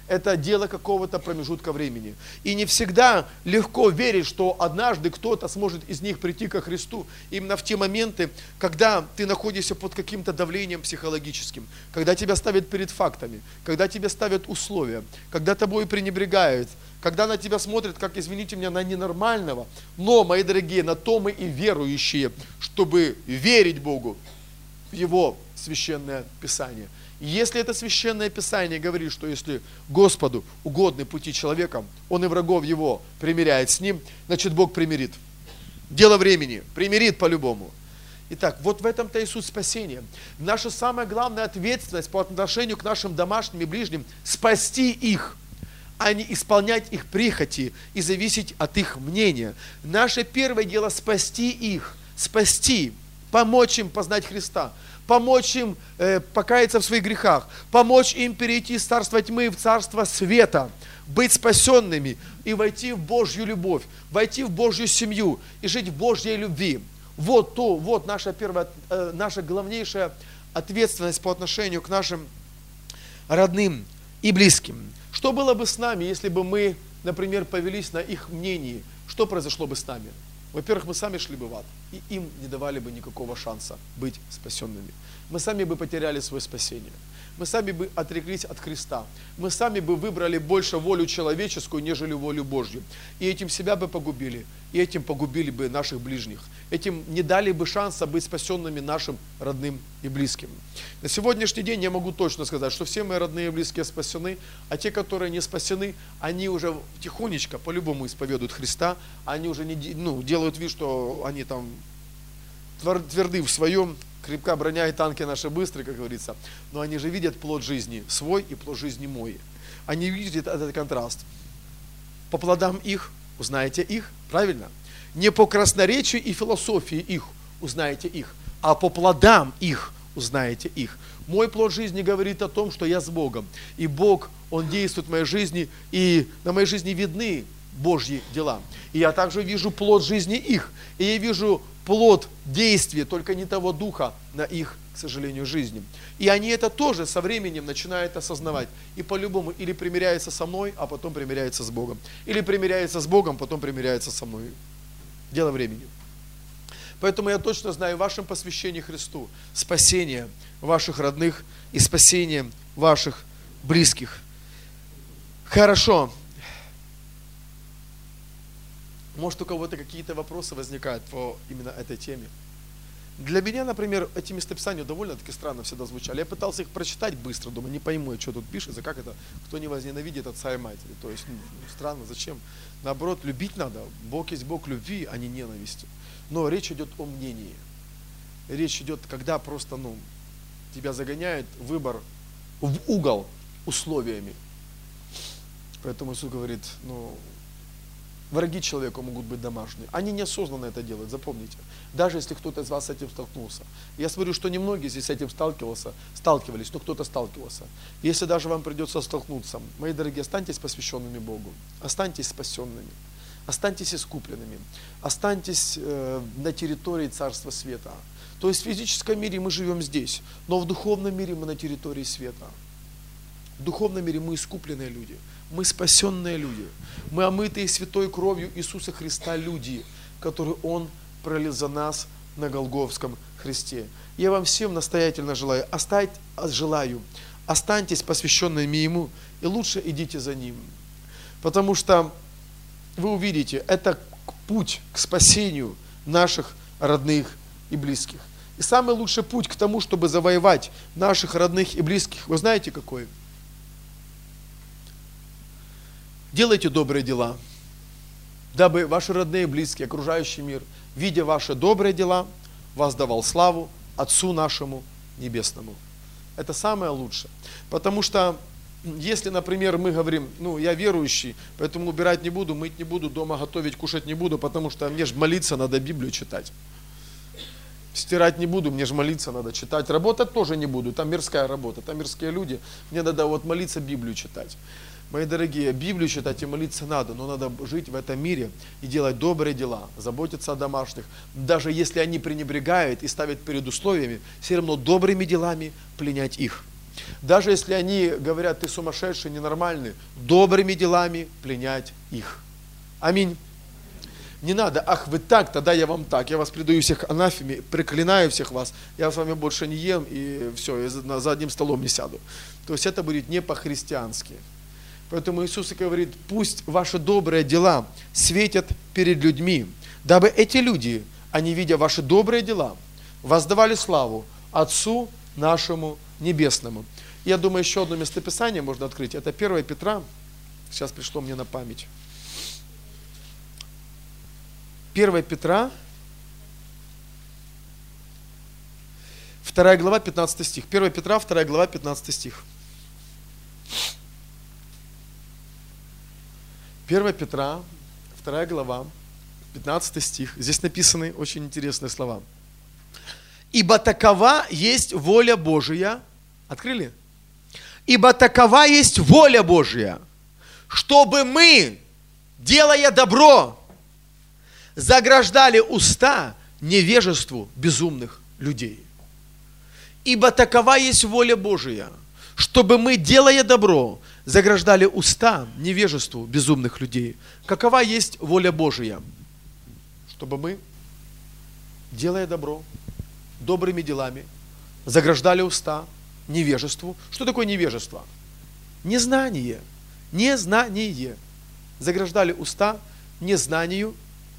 это дело какого-то промежутка времени. И не всегда легко верить, что однажды кто-то сможет из них прийти ко Христу. Именно в те моменты, когда ты находишься под каким-то давлением психологическим, когда тебя ставят перед фактами, когда тебя ставят условия, когда тобой пренебрегают, когда на тебя смотрят, как, извините меня, на ненормального. Но, мои дорогие, на то мы и верующие, чтобы верить Богу в Его священное Писание. И если это священное Писание говорит, что если Господу угодны пути человека, Он и врагов его примиряет с ним, значит Бог примирит. Дело времени, примирит по-любому. Итак, вот в этом-то и суть спасения. Наша самая главная ответственность по отношению к нашим домашним и ближним – спасти их, а не исполнять их прихоти и зависеть от их мнения. Наше первое дело – спасти их, спасти, помочь им познать Христа, помочь им э, покаяться в своих грехах, помочь им перейти из царства тьмы в царство света, быть спасенными и войти в Божью любовь, войти в Божью семью и жить в Божьей любви. Вот то, вот наша первая, э, наша главнейшая ответственность по отношению к нашим родным и близким. Что было бы с нами, если бы мы, например, повелись на их мнении? Что произошло бы с нами? Во-первых, мы сами шли бы в ад, и им не давали бы никакого шанса быть спасенными. Мы сами бы потеряли свое спасение. Мы сами бы отреклись от Христа. Мы сами бы выбрали больше волю человеческую, нежели волю Божью. И этим себя бы погубили, и этим погубили бы наших ближних. Этим не дали бы шанса быть спасенными нашим родным и близким. На сегодняшний день я могу точно сказать, что все мои родные и близкие спасены, а те, которые не спасены, они уже тихонечко, по-любому исповедуют Христа, они уже не, ну, делают вид, что они там тверды в своем, крепка броня и танки наши быстрые, как говорится, но они же видят плод жизни свой и плод жизни мой. Они видят этот контраст. По плодам их узнаете их, правильно? Не по красноречию и философии их узнаете их, а по плодам их узнаете их. Мой плод жизни говорит о том, что я с Богом, и Бог, Он действует в моей жизни, и на моей жизни видны Божьи дела. И я также вижу плод жизни их, и я вижу плод действия, только не того духа на их, к сожалению, жизни. И они это тоже со временем начинают осознавать. И по-любому или примиряются со мной, а потом примиряются с Богом. Или примиряются с Богом, потом примиряются со мной. Дело времени. Поэтому я точно знаю в вашем посвящении Христу спасение ваших родных и спасение ваших близких. Хорошо. Может, у кого-то какие-то вопросы возникают по именно этой теме. Для меня, например, эти местописания довольно-таки странно всегда звучали. Я пытался их прочитать быстро, думаю, не пойму, что тут пишется, как это, кто не возненавидит отца и матери. То есть, ну, странно, зачем? Наоборот, любить надо. Бог есть Бог любви, а не ненависти. Но речь идет о мнении. Речь идет, когда просто, ну, тебя загоняет выбор в угол условиями. Поэтому Иисус говорит, ну, враги человека могут быть домашние. Они неосознанно это делают, запомните. Даже если кто-то из вас с этим столкнулся. Я смотрю, что немногие здесь с этим сталкивался, сталкивались, но кто-то сталкивался. Если даже вам придется столкнуться, мои дорогие, останьтесь посвященными Богу, останьтесь спасенными, останьтесь искупленными, останьтесь э, на территории Царства Света. То есть в физическом мире мы живем здесь, но в духовном мире мы на территории света. В духовном мире мы искупленные люди. Мы спасенные люди. Мы омытые святой кровью Иисуса Христа люди, которые Он пролил за нас на Голгофском Христе. Я вам всем настоятельно желаю, остать, желаю, останьтесь посвященными Ему и лучше идите за Ним. Потому что вы увидите, это путь к спасению наших родных и близких. И самый лучший путь к тому, чтобы завоевать наших родных и близких, вы знаете какой? Делайте добрые дела, дабы ваши родные и близкие, окружающий мир, видя ваши добрые дела, воздавал славу Отцу нашему Небесному. Это самое лучшее. Потому что, если, например, мы говорим, ну, я верующий, поэтому убирать не буду, мыть не буду, дома готовить, кушать не буду, потому что мне же молиться надо, Библию читать. Стирать не буду, мне же молиться надо, читать. Работать тоже не буду, там мирская работа, там мирские люди, мне надо вот молиться, Библию читать. Мои дорогие, Библию читать и молиться надо, но надо жить в этом мире и делать добрые дела, заботиться о домашних. Даже если они пренебрегают и ставят перед условиями, все равно добрыми делами пленять их. Даже если они говорят, ты сумасшедший, ненормальный, добрыми делами пленять их. Аминь. Не надо, ах, вы так, тогда я вам так. Я вас предаю всех анафеме, проклинаю всех вас. Я с вами больше не ем, и все, я за, за одним столом не сяду. То есть это будет не по-христиански. Поэтому Иисус говорит, пусть ваши добрые дела светят перед людьми, дабы эти люди, они, видя ваши добрые дела, воздавали славу Отцу нашему Небесному. Я думаю, еще одно местописание можно открыть. Это первое Петра. Сейчас пришло мне на память. первое Петра, вторая глава, пятнадцатый стих. первое Петра, вторая глава, пятнадцатый стих. первое Петра, вторая глава, пятнадцатый стих. Здесь написаны очень интересные слова. «Ибо такова есть воля Божия». Открыли? «Ибо такова есть воля Божия, чтобы мы, делая добро, заграждали уста невежеству безумных людей». Ибо такова есть воля Божия, чтобы мы, делая добро, заграждали уста невежеству безумных людей. Какова есть воля Божия? Чтобы мы, делая добро, добрыми делами, заграждали уста невежеству. Что такое невежество? Незнание. Незнание. Заграждали уста незнанию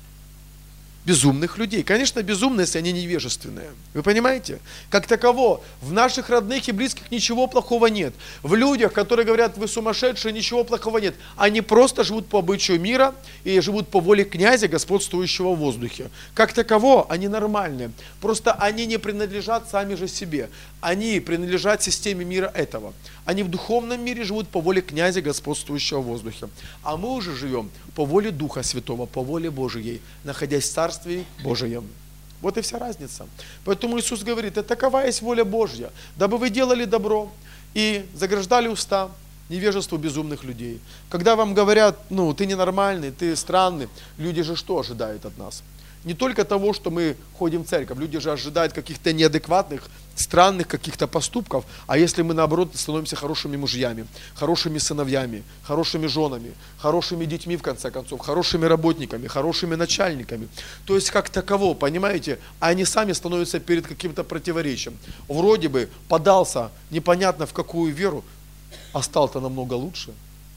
безумных людей. Конечно, безумные, если они невежественные. Вы понимаете? Как таково, в наших родных и близких ничего плохого нет. В людях, которые говорят, вы сумасшедшие, ничего плохого нет. Они просто живут по обычаю мира и живут по воле князя, господствующего в воздухе. Как таково, они нормальные. Просто они не принадлежат сами же себе. Они принадлежат системе мира этого. Они в духовном мире живут по воле князя, господствующего в воздухе. А мы уже живем по воле Духа Святого, по воле Божией, находясь в Царстве Божием. Вот и вся разница. Поэтому Иисус говорит, это такова есть воля Божья, дабы вы делали добро и заграждали уста невежеству безумных людей. Когда вам говорят, ну, ты ненормальный, ты странный, люди же что ожидают от нас? Не только того, что мы ходим в церковь, люди же ожидают каких-то неадекватных, странных каких-то поступков, а если мы наоборот становимся хорошими мужьями, хорошими сыновьями, хорошими женами, хорошими детьми в конце концов, хорошими работниками, хорошими начальниками, то есть как таково, понимаете, а они сами становятся перед каким-то противоречием. Вроде бы подался непонятно в какую веру, а стал-то намного лучше.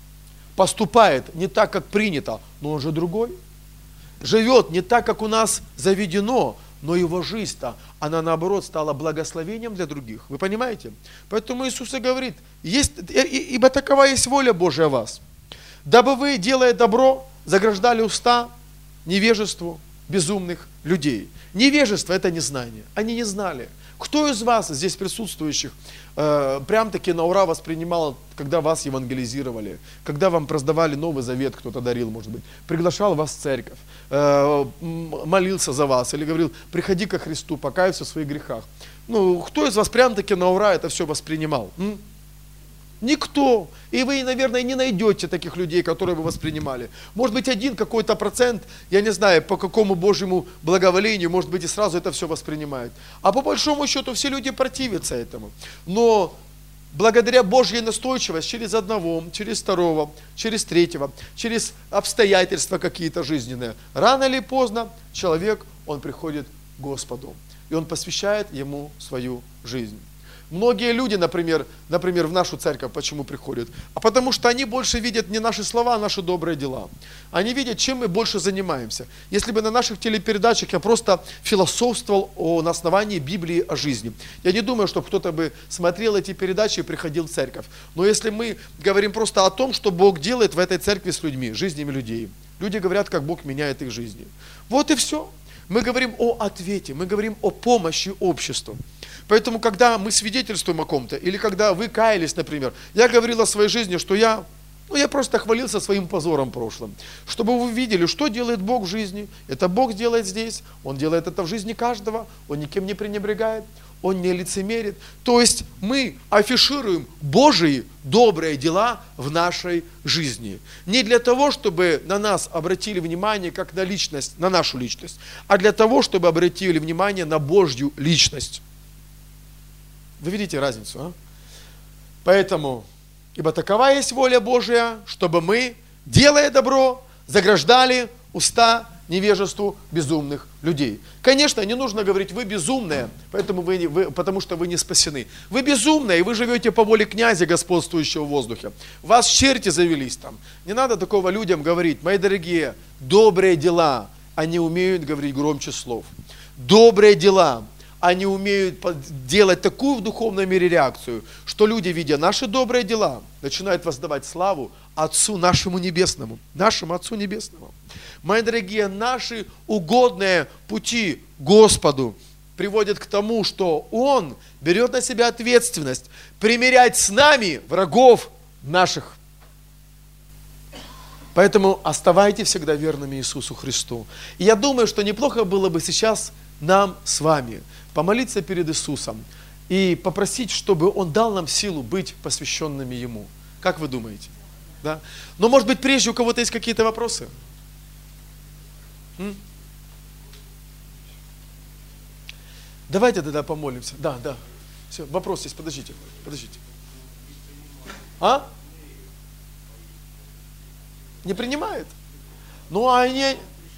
Поступает не так, как принято, но он же другой. Живет не так, как у нас заведено, но его жизнь-то, она наоборот стала благословением для других. Вы понимаете? Поэтому Иисус и говорит, есть, ибо такова есть воля Божия в вас, дабы вы, делая добро, заграждали уста невежеству безумных людей. Невежество – это незнание. Они не знали. Кто из вас, здесь присутствующих, э, прям-таки на ура воспринимал, когда вас евангелизировали, когда вам раздавали Новый Завет, кто-то дарил, может быть, приглашал вас в церковь, э, молился за вас или говорил, приходи ко Христу, покайся в своих грехах. Ну, кто из вас прям-таки на ура это все воспринимал? М? Никто. И вы, наверное, не найдете таких людей, которые вы воспринимали. Может быть, один какой-то процент, я не знаю, по какому Божьему благоволению, может быть, и сразу это все воспринимают. А по большому счету все люди противятся этому. Но благодаря Божьей настойчивости через одного, через второго, через третьего, через обстоятельства какие-то жизненные, рано или поздно человек, он приходит к Господу. И он посвящает ему свою жизнь. Многие люди, например, например, в нашу церковь почему приходят? А потому что они больше видят не наши слова, а наши добрые дела. Они видят, чем мы больше занимаемся. Если бы на наших телепередачах я просто философствовал о, на основании Библии о жизни, я не думаю, что кто-то бы смотрел эти передачи и приходил в церковь. Но если мы говорим просто о том, что Бог делает в этой церкви с людьми, жизнями людей, люди говорят, как Бог меняет их жизни. Вот и все. Мы говорим о ответе, мы говорим о помощи обществу. Поэтому, когда мы свидетельствуем о ком-то, или когда вы каялись, например, я говорил о своей жизни, что я, ну, я просто хвалился своим позором прошлым, чтобы вы видели, что делает Бог в жизни. Это Бог делает здесь, Он делает это в жизни каждого, Он никем не пренебрегает, Он не лицемерит. То есть мы афишируем Божьи добрые дела в нашей жизни. Не для того, чтобы на нас обратили внимание как на личность, на нашу личность, а для того, чтобы обратили внимание на Божью личность. Вы видите разницу, а? Поэтому, ибо такова есть воля Божия, чтобы мы, делая добро, заграждали уста невежеству безумных людей. Конечно, не нужно говорить, вы безумные, поэтому вы, вы, потому что вы не спасены. Вы безумные, и вы живете по воле князя, господствующего в воздухе. У вас черти завелись там. Не надо такого людям говорить. Мои дорогие, добрые дела, они умеют говорить громче слов. Добрые дела, они умеют делать такую в духовном мире реакцию, что люди, видя наши добрые дела, начинают воздавать славу Отцу нашему Небесному, нашему Отцу Небесному. Мои дорогие, наши угодные пути Господу приводят к тому, что Он берет на себя ответственность примирять с нами врагов наших. Поэтому оставайтесь всегда верными Иисусу Христу. И я думаю, что неплохо было бы сейчас нам с вами помолиться перед Иисусом и попросить, чтобы Он дал нам силу быть посвященными Ему. Как вы думаете? Да? Но, может быть, прежде у кого-то есть какие-то вопросы? М? Давайте тогда помолимся. Да, да. Все, вопрос есть, подождите, подождите. А? Не принимает? Ну, а они...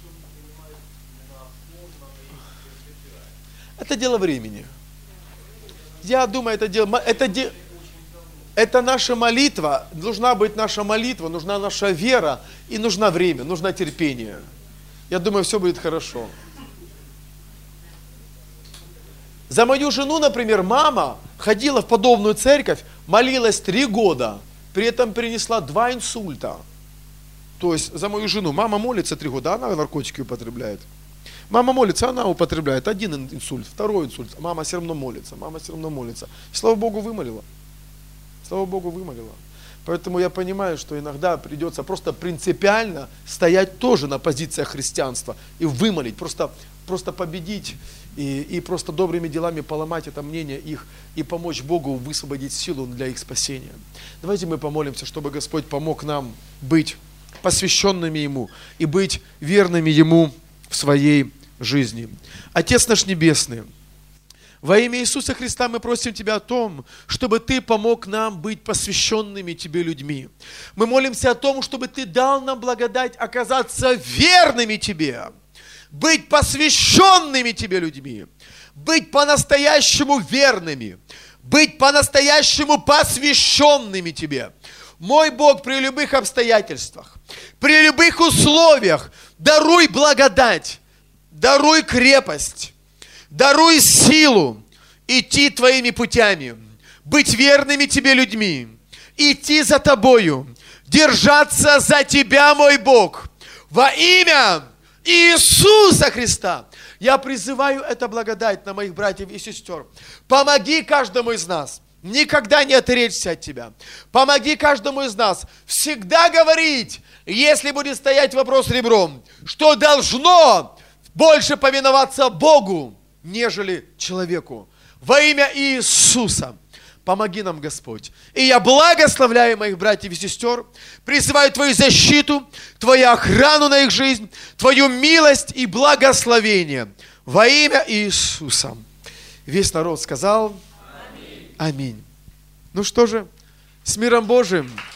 Это дело времени. Я думаю, это дело... Это, де... это наша молитва. Должна быть наша молитва, нужна наша вера. И нужно время, нужно терпение. Я думаю, все будет хорошо. За мою жену, например, мама ходила в подобную церковь, молилась три года. При этом перенесла два инсульта. То есть за мою жену. Мама молится три года, она наркотики употребляет. Мама молится, она употребляет один инсульт, второй инсульт. Мама все равно молится, мама все равно молится. И, слава Богу, вымолила. Слава Богу, вымолила. Поэтому я понимаю, что иногда придется просто принципиально стоять тоже на позициях христианства и вымолить, просто, просто победить и, и просто добрыми делами поломать это мнение их и помочь Богу высвободить силу для их спасения. Давайте мы помолимся, чтобы Господь помог нам быть посвященными Ему и быть верными Ему в своей жизни. Отец наш Небесный, во имя Иисуса Христа мы просим Тебя о том, чтобы Ты помог нам быть посвященными Тебе людьми. Мы молимся о том, чтобы Ты дал нам благодать оказаться верными Тебе, быть посвященными Тебе людьми, быть по-настоящему верными, быть по-настоящему посвященными Тебе. Мой Бог, при любых обстоятельствах, при любых условиях, даруй благодать, даруй крепость, даруй силу идти Твоими путями, быть верными Тебе людьми, идти за Тобою, держаться за Тебя, мой Бог, во имя Иисуса Христа. Я призываю эту благодать на моих братьев и сестер. Помоги каждому из нас никогда не отречься от Тебя. Помоги каждому из нас всегда говорить, если будет стоять вопрос ребром, что должно больше повиноваться Богу, нежели человеку. Во имя Иисуса помоги нам, Господь. И я благословляю моих братьев и сестер, призываю Твою защиту, Твою охрану на их жизнь, Твою милость и благословение. Во имя Иисуса. Весь народ сказал: Аминь. Ну что же, с миром Божиим.